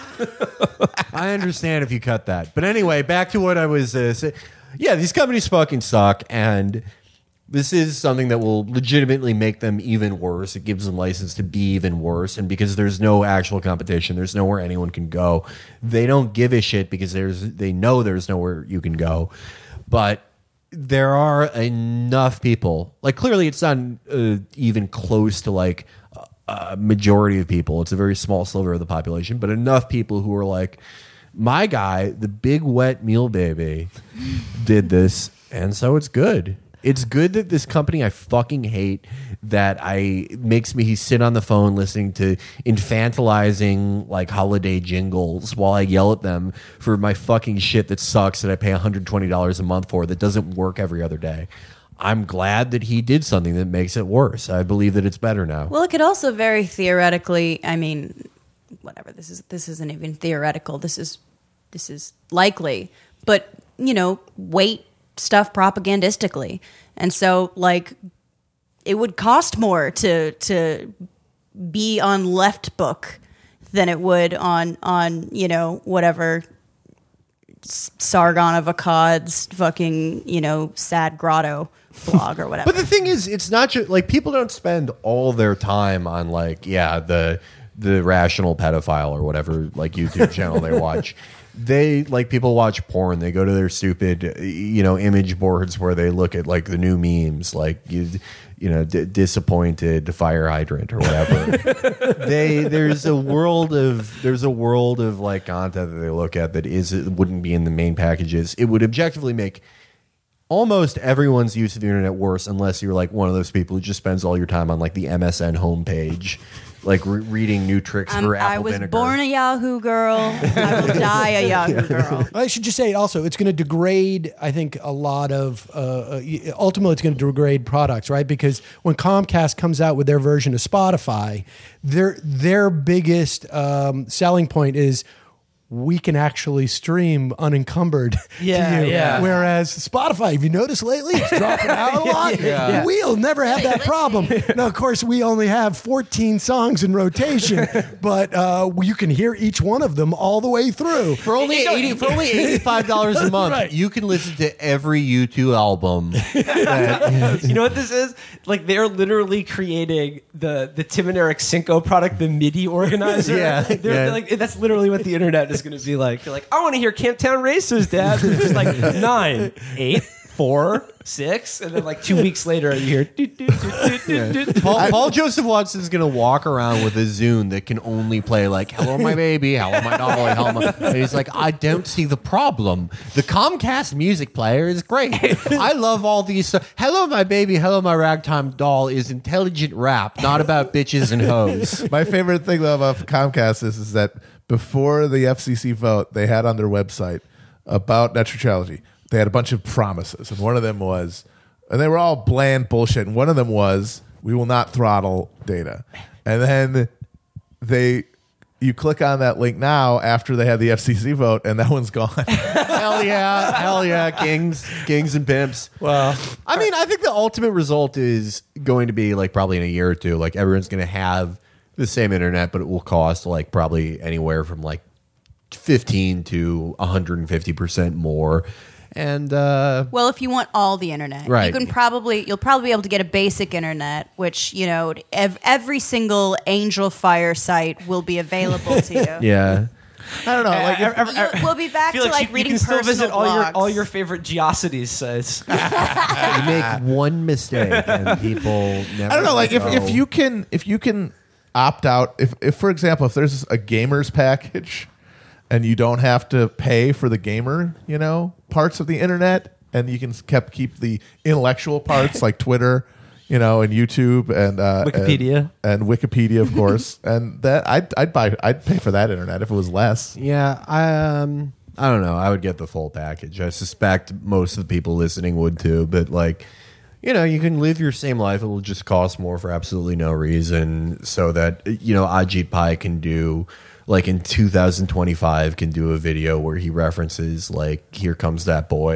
S1: I understand if you cut that, but anyway, back to what I was uh, saying. Yeah, these companies fucking suck, and this is something that will legitimately make them even worse. It gives them license to be even worse, and because there's no actual competition, there's nowhere anyone can go. They don't give a shit because there's they know there's nowhere you can go, but there are enough people. Like, clearly, it's not uh, even close to like a majority of people. It's a very small sliver of the population, but enough people who are like, my guy, the big wet mule baby, did this, and so it's good. It's good that this company I fucking hate, that I makes me sit on the phone listening to infantilizing like holiday jingles while I yell at them for my fucking shit that sucks that I pay one hundred twenty dollars a month for that doesn't work every other day. I'm glad that he did something that makes it worse. I believe that it's better now.
S3: Well, it could also very theoretically. I mean, whatever. This is this isn't even theoretical. This is this is likely. But you know, weight stuff propagandistically, and so like it would cost more to to be on Left Book than it would on on you know whatever Sargon of Akkad's fucking you know Sad Grotto blog or whatever.
S1: But the thing is, it's not just like people don't spend all their time on like, yeah, the the rational pedophile or whatever like YouTube channel they watch. They like people watch porn. They go to their stupid, you know, image boards where they look at like the new memes, like you, you know, d- disappointed fire hydrant or whatever. they there's a world of there's a world of like content that they look at that is it wouldn't be in the main packages. It would objectively make almost everyone's use of the internet worse, unless you're like one of those people who just spends all your time on like the M S N homepage, like re- reading new tricks
S3: I'm-
S1: for apple
S3: I was
S1: vinegar.
S3: born a Yahoo girl. I will die a Yahoo girl.
S2: I should just say also, it's going to degrade, I think, a lot of, uh, ultimately, it's going to degrade products, right? Because when Comcast comes out with their version of Spotify, their, their biggest um, selling point is, we can actually stream unencumbered
S5: Yeah,
S2: to you.
S5: yeah.
S2: Whereas Spotify, have you noticed lately, it's dropping out a lot.
S5: Yeah.
S2: We'll never have that problem. Now, of course, we only have fourteen songs in rotation, but uh, you can hear each one of them all the way through.
S1: For only eighty, for only eighty-five dollars a month,
S2: Right.
S1: you can listen to every U two album.
S5: You know what this is? Like they're literally creating the the Tim and Eric Cinco product, the MIDI organizer.
S1: Yeah,
S5: They're-
S1: yeah.
S5: like that's literally what the internet is going to be like. They're like, I want to hear Camptown Racers, Dad. It's just like nine, eight, four, six, and then like two weeks later you hear. "Doot, doot, doot, doot, doot, doot."
S1: Paul, Paul Joseph Watson's gonna walk around with a Zune that can only play like "Hello, my baby," "Hello, my dolly," "Hello, my." And he's like, I don't see the problem. The Comcast music player is great. I love all these. Uh, "Hello, my baby," "Hello, my ragtime doll" is intelligent rap, not about bitches and hoes.
S4: My favorite thing though about Comcast is, is that before the F C C vote, they had on their website about net neutrality, they had a bunch of promises, and one of them was, and they were all bland bullshit, and one of them was, we will not throttle data. And then they, you click on that link now after they had the F C C vote, and that one's gone.
S1: Hell yeah, hell yeah, kings, kings and pimps.
S2: Well,
S1: I mean, I think the ultimate result is going to be like probably in a year or two, like everyone's going to have the same internet, but it will cost like probably anywhere from like fifteen to one hundred fifty percent more. And uh,
S3: Well, if you want all the internet,
S1: Right.
S3: you can probably you'll probably be able to get a basic internet, which you know ev- every single Angel Fire site will be available to you.
S1: yeah.
S4: I don't know. Like, if,
S3: You'll- we'll be back to
S5: Felix,
S3: like
S5: you,
S3: reading
S5: you can still
S3: personal
S5: visit all your
S3: blogs.
S5: all your favorite Geocities sites.
S1: You make one mistake and people never
S4: I don't know. Like, if,
S1: know.
S4: if you can, if you can opt out, if, if for example, if there's a gamers package, and you don't have to pay for the gamer, you know, parts of the internet, and you can kept keep the intellectual parts like Twitter, you know, and YouTube and uh,
S5: Wikipedia.
S4: and, and Wikipedia, of course, and that I'd I'd buy I'd pay for that internet if it was less.
S1: Yeah, I um I don't know. I would get the full package. I suspect most of the people listening would too, but like, you know, you can live your same life. It will just cost more for absolutely no reason, so that, you know, Ajit Pai can do, like in two thousand twenty-five, can do a video where he references like "Here Comes That Boy,"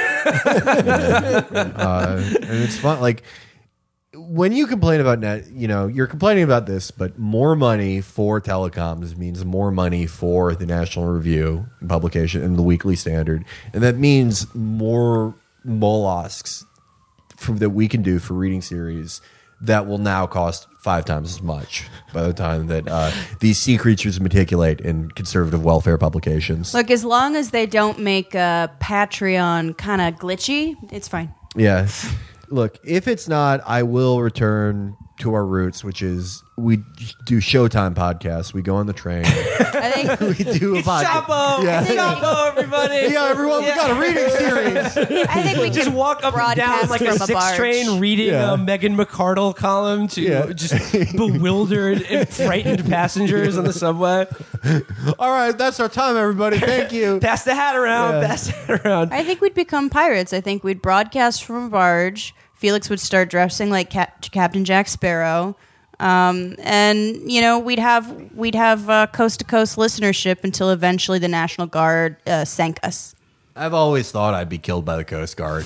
S1: and, uh, and it's fun. Like, when you complain about net, you know, you're complaining about this, but more money for telecoms means more money for the National Review and publication and the Weekly Standard, and that means more mollusks from, that we can do for reading series that will now cost five times as much by the time that uh, these sea creatures matriculate in conservative welfare publications.
S3: Look, as long as they don't make uh, Patreon kind of glitchy, it's fine.
S1: Yeah. Look, if it's not, I will return to our roots, which is we do Showtime podcasts. We go on the train.
S3: I think
S1: We do a podcast.
S5: Chapo,
S1: Yeah.
S5: Chapo, everybody.
S1: Yeah, everyone, we got a reading series.
S3: I think we
S5: Just
S3: can
S5: walk up and down
S3: broadcast
S5: like a
S3: from
S5: six
S3: barge.
S5: train reading
S1: Yeah.
S5: a Meghan McArdle column to
S1: Yeah.
S5: just bewildered and frightened passengers on the subway.
S1: All right, that's our time, everybody. Thank you.
S5: Pass the hat around,
S1: Yeah.
S5: pass the hat around.
S3: I think we'd become pirates. I think we'd broadcast from a barge. Felix would start dressing like Cap- Captain Jack Sparrow, um, and you know we'd have we'd have coast to coast listenership until eventually the National Guard uh, sank us.
S1: I've always thought I'd be killed by the Coast Guard.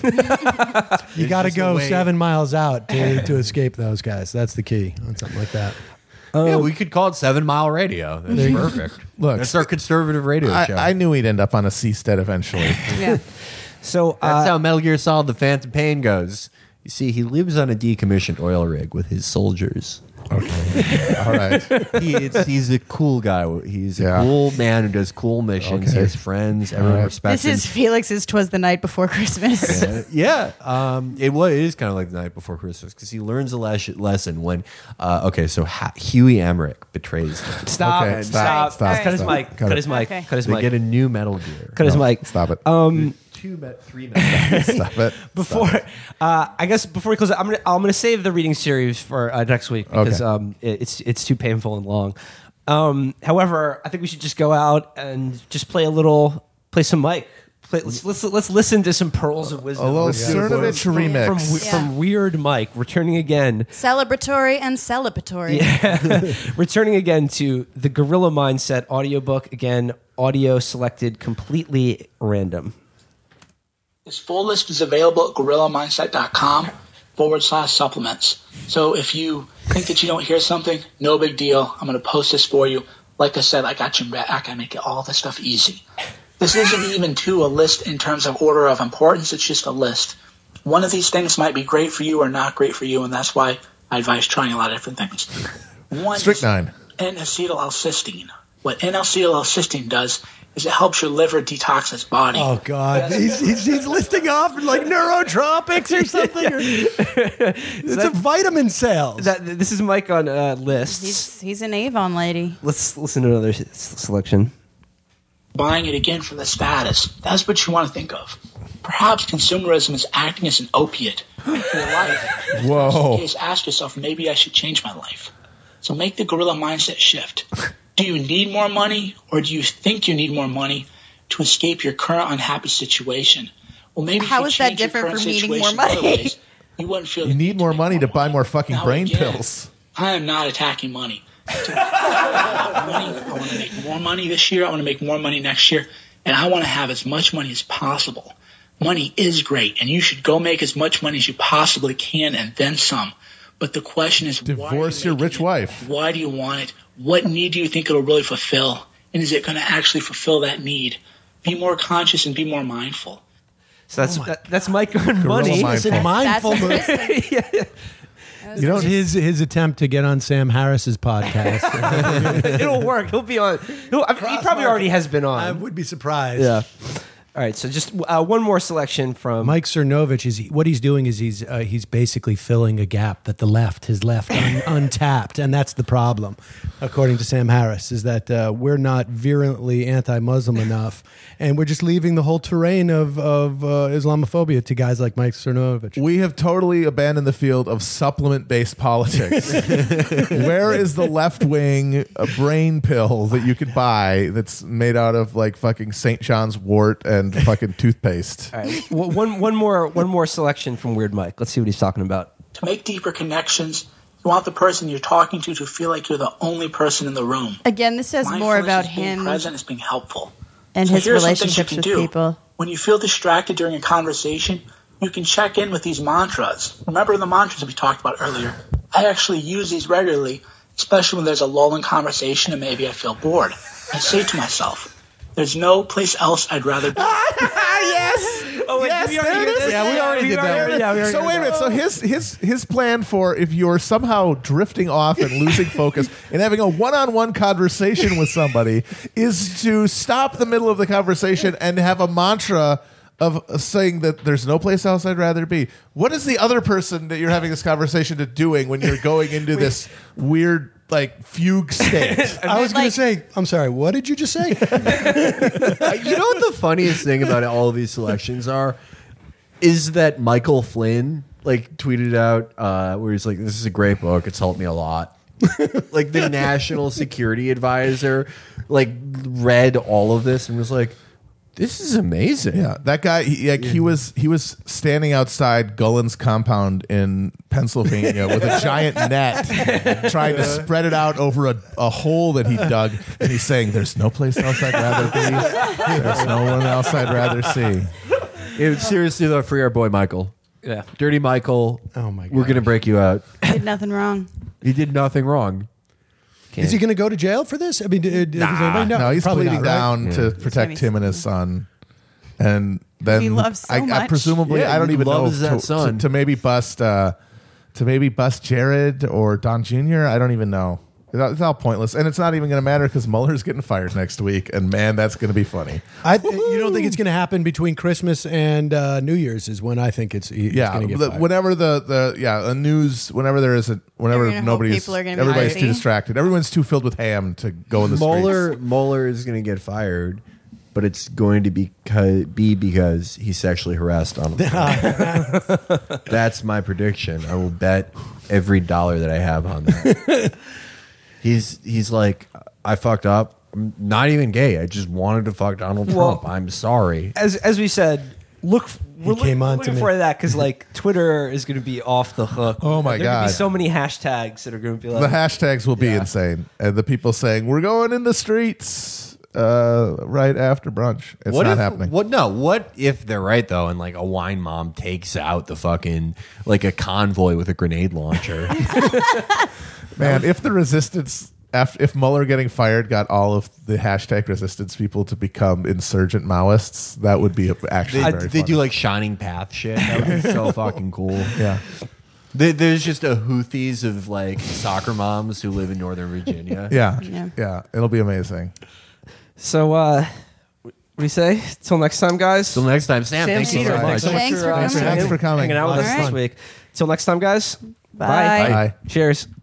S2: you got to
S1: just
S2: go
S1: the way-
S2: seven miles out to, to escape those guys. That's the key on something like that.
S1: Yeah, we could call it Seven Mile Radio. That's perfect.
S4: Look,
S1: That's our conservative radio show.
S4: I, I knew he'd end up on a seastead eventually.
S3: Yeah.
S5: So
S1: That's
S5: uh,
S1: how Metal Gear Solid: The Phantom Pain goes. You see, he lives on a decommissioned oil rig with his soldiers.
S4: Okay, all right.
S1: He, it's, he's a cool guy. He's a
S4: Yeah.
S1: cool man who does cool missions. He
S4: Okay.
S1: has friends. Everyone
S4: right.
S1: respects
S3: This is
S1: him.
S3: Felix's "Twas the Night Before Christmas."
S1: Uh, yeah, um, it was. It is kind of like the night before Christmas because he learns a les- lesson when. Uh, okay, so ha- Huey Emmerich betrays them.
S5: stop,
S4: Okay,
S5: stop,
S4: stop, stop,
S5: Cut his
S4: stop.
S5: mic.
S4: Cut
S5: Cut
S4: it.
S5: his mic.
S3: Okay.
S5: Cut his
S1: They
S5: mic.
S1: get a new Metal Gear.
S5: Cut his
S4: No,
S5: mic.
S4: Stop it.
S5: Um,
S1: Two, met- three Metal
S4: Stop it.
S5: before, uh, I guess before we close, it, I'm gonna I'm gonna save the reading series for uh, next week because
S4: Okay.
S5: um, it, it's it's too painful and long. Um, however, I think we should just go out and just play a little, play some mic. Play, let's, let's let's listen to some pearls of wisdom.
S4: A little
S5: with-
S4: Cernovich
S5: from,
S4: remix.
S5: from, from,
S3: Yeah.
S5: from Weird Mike, returning again.
S3: Celebratory and celebratory.
S5: Returning again to the Gorilla Mindset audiobook. Again, audio selected completely random.
S6: This full list is available at gorillamindset.com forward slash supplements. So if you think that you don't hear something, no big deal. I'm going to post this for you. Like I said, I got you back. I make it all this stuff easy. This isn't even to a list in terms of order of importance. It's just a list. One of these things might be great for you or not great for you, and that's why I advise trying a lot of different things. One
S4: Strychnine.
S6: N-acetylcysteine. What N L C L-cysteine does is it helps your liver detox its body.
S2: Oh God, he's, he's he's listing off like neurotropics or something. Or, it's
S5: that-
S2: a vitamin sales.
S5: That, this is Mike on uh, lists.
S3: He's he's an Avon lady.
S5: Let's listen to another s- selection.
S6: Buying it again for the status. That's what you want to think of. Perhaps consumerism is acting as an opiate for your life.
S4: Whoa.
S6: In case, ask yourself, maybe I should change my life. So make the gorilla mindset shift. Do you need more money, or do you think you need more money to escape your current unhappy situation? Well, maybe
S3: How
S6: if you
S3: is that
S6: change your
S3: different
S6: current
S3: from needing
S6: situation
S3: more
S6: other
S3: money?
S6: ways, you wouldn't feel
S4: You
S6: the
S4: need more
S6: make
S4: money to buy more fucking
S6: Now,
S4: brain
S6: again,
S4: pills.
S6: I am not attacking money. To money. I want to make more money this year. I want to make more money next year. And I want to have as much money as possible. Money is great, and you should go make as much money as you possibly can and then some. But the question is, why are you
S4: Divorce your
S6: making
S4: rich
S6: it?
S4: wife.
S6: Why do you want it? What need do you think it'll really fulfill? And is it going to actually fulfill that need? Be more conscious and be more mindful.
S5: So that's that, that's Mike on money.
S4: mindful.
S2: Listen, mindful.
S3: That's what Kristen-
S2: You know his his attempt to get on Sam Harris's podcast.
S5: It'll work. He'll be on. He'll, I mean, he probably already has been on.
S2: I would be surprised.
S5: Yeah. All right. So just uh, one more selection from
S2: Mike Cernovich is what he's doing is he's uh, he's basically filling a gap that the left has left un- untapped, and that's the problem, according to Sam Harris, is that uh, we're not virulently anti-Muslim enough, and we're just leaving the whole terrain of of uh, Islamophobia to guys like Mike Cernovich.
S4: We have totally abandoned the field of supplement-based politics. Where is the left-wing uh, brain pill that you could buy that's made out of like fucking Saint John's wort and fucking toothpaste?
S5: All right. W- one one more one more selection from Weird Mike. Let's see what he's talking about.
S6: To make deeper connections, you want the person you're talking to to feel like you're the only person in the room.
S3: Again, this says more
S6: Mindfulness
S3: about
S6: is being
S3: him
S6: present is being helpful.
S3: and
S6: So
S3: his
S6: here are some things you
S3: relationships
S6: can
S3: with
S6: do.
S3: people.
S6: When you feel distracted during a conversation, you can check in with these mantras. Remember the mantras we talked about earlier? I actually use these regularly, especially when there's a lull in conversation and maybe I feel bored. I say to myself, there's no place else I'd rather be.
S4: Yes.
S5: Oh, wait,
S4: yes,
S5: did we already
S4: there
S5: do
S4: it
S5: this?
S4: is.
S2: Yeah, we already did that.
S5: Yeah, we already
S4: So
S5: did
S4: wait a
S5: that.
S4: minute. So his his his plan for if you're somehow drifting off and losing focus and having a one-on-one conversation with somebody is to stop the middle of the conversation and have a mantra of saying that there's no place else I'd rather be. What is the other person that you're having this conversation to doing when you're going into this weird like fugue state?
S2: I was going
S3: Like-
S2: to say, I'm sorry, what did you just say?
S1: You know what the funniest thing about all of these selections are? Is that Michael Flynn like tweeted out uh, where he's like, "This is a great book. It's helped me a lot." Like the national security advisor, like read all of this and was like, "This is amazing."
S4: Yeah, that guy. He, like, he was he was standing outside Gullen's compound in Pennsylvania with a giant net, trying to spread it out over a, a hole that he dug. And he's saying, "There's no place else I'd rather be. There's no one else I'd rather see."
S1: It, seriously though, free our boy Michael,
S5: Yeah.
S1: Dirty Michael.
S2: Oh, my
S1: we're gonna
S2: gosh.
S1: break you out.
S3: Did nothing wrong.
S1: He did nothing wrong.
S2: Is he going to go to jail for this? I mean, d- d- does anybody know?
S4: No, he's
S2: Probably
S4: pleading
S2: not, right?
S4: down to
S3: gonna
S4: protect
S3: be
S4: him and his son, and then
S3: He loves so
S4: I, I
S3: much.
S4: presumably
S1: Yeah,
S4: I don't
S1: he
S4: even know
S1: loves that
S4: to,
S1: son.
S4: To, to maybe bust uh, to maybe bust Jared or Don Junior I don't even know. It's all, it's all pointless, and it's not even going to matter because Mueller's getting fired next week, and man, that's going to be funny.
S2: I, you don't think it's going to happen between Christmas and uh, New Year's is when I think it's, it's
S4: Yeah,
S2: going to get
S4: the-
S2: fired.
S4: whenever the, the yeah a news whenever there is a whenever
S3: You're gonna hope
S4: nobody's
S3: people are gonna be
S4: everybody's too
S3: crazy.
S4: distracted, everyone's too filled with ham to go in the
S1: Mueller,
S4: streets.
S1: Mueller is going to get fired, but it's going to be because, be because he sexually harassed Donald Trump. That's my prediction. I will bet every dollar that I have on that. he's he's like, I fucked up. I'm not even gay. I just wanted to fuck Donald
S5: Well-
S1: Trump. I'm sorry.
S5: As as we said, look. We're
S2: came
S5: look,
S2: on
S5: looking
S2: to me.
S5: for that because like Twitter is going to be off the hook.
S4: Oh, my
S5: There Gonna
S4: God.
S5: be so many hashtags that are going to be like.
S4: The hashtags will be
S5: Yeah.
S4: insane, and the people saying we're going in the streets uh, right after brunch. It's
S1: what
S4: not
S1: if,
S4: happening.
S1: What no? What if they're right though, and like a wine mom takes out the fucking like a convoy with a grenade launcher?
S4: Man, if the resistance, after, if Mueller getting fired got all of the hashtag resistance people to become insurgent Maoists, that would be actually
S1: They,
S4: very
S1: they
S4: funny.
S1: do like Shining Path shit. That would be so fucking cool.
S4: yeah.
S1: There- There's just a Houthis of like soccer moms who live in Northern Virginia.
S4: Yeah,
S3: Yeah.
S4: yeah, it'll be amazing.
S5: So, uh, what do you say? Till next time, guys.
S1: Till next time, Sam.
S5: Sam
S1: thank you
S5: Cedar,
S1: so much.
S5: thanks so much
S3: Thanks
S5: for,
S3: for
S5: uh,
S3: coming.
S5: hanging-
S4: Thanks for coming.
S5: hanging out with
S3: All
S5: us
S3: right.
S5: this week. Till next time, guys.
S3: Bye.
S4: Bye.
S5: Cheers.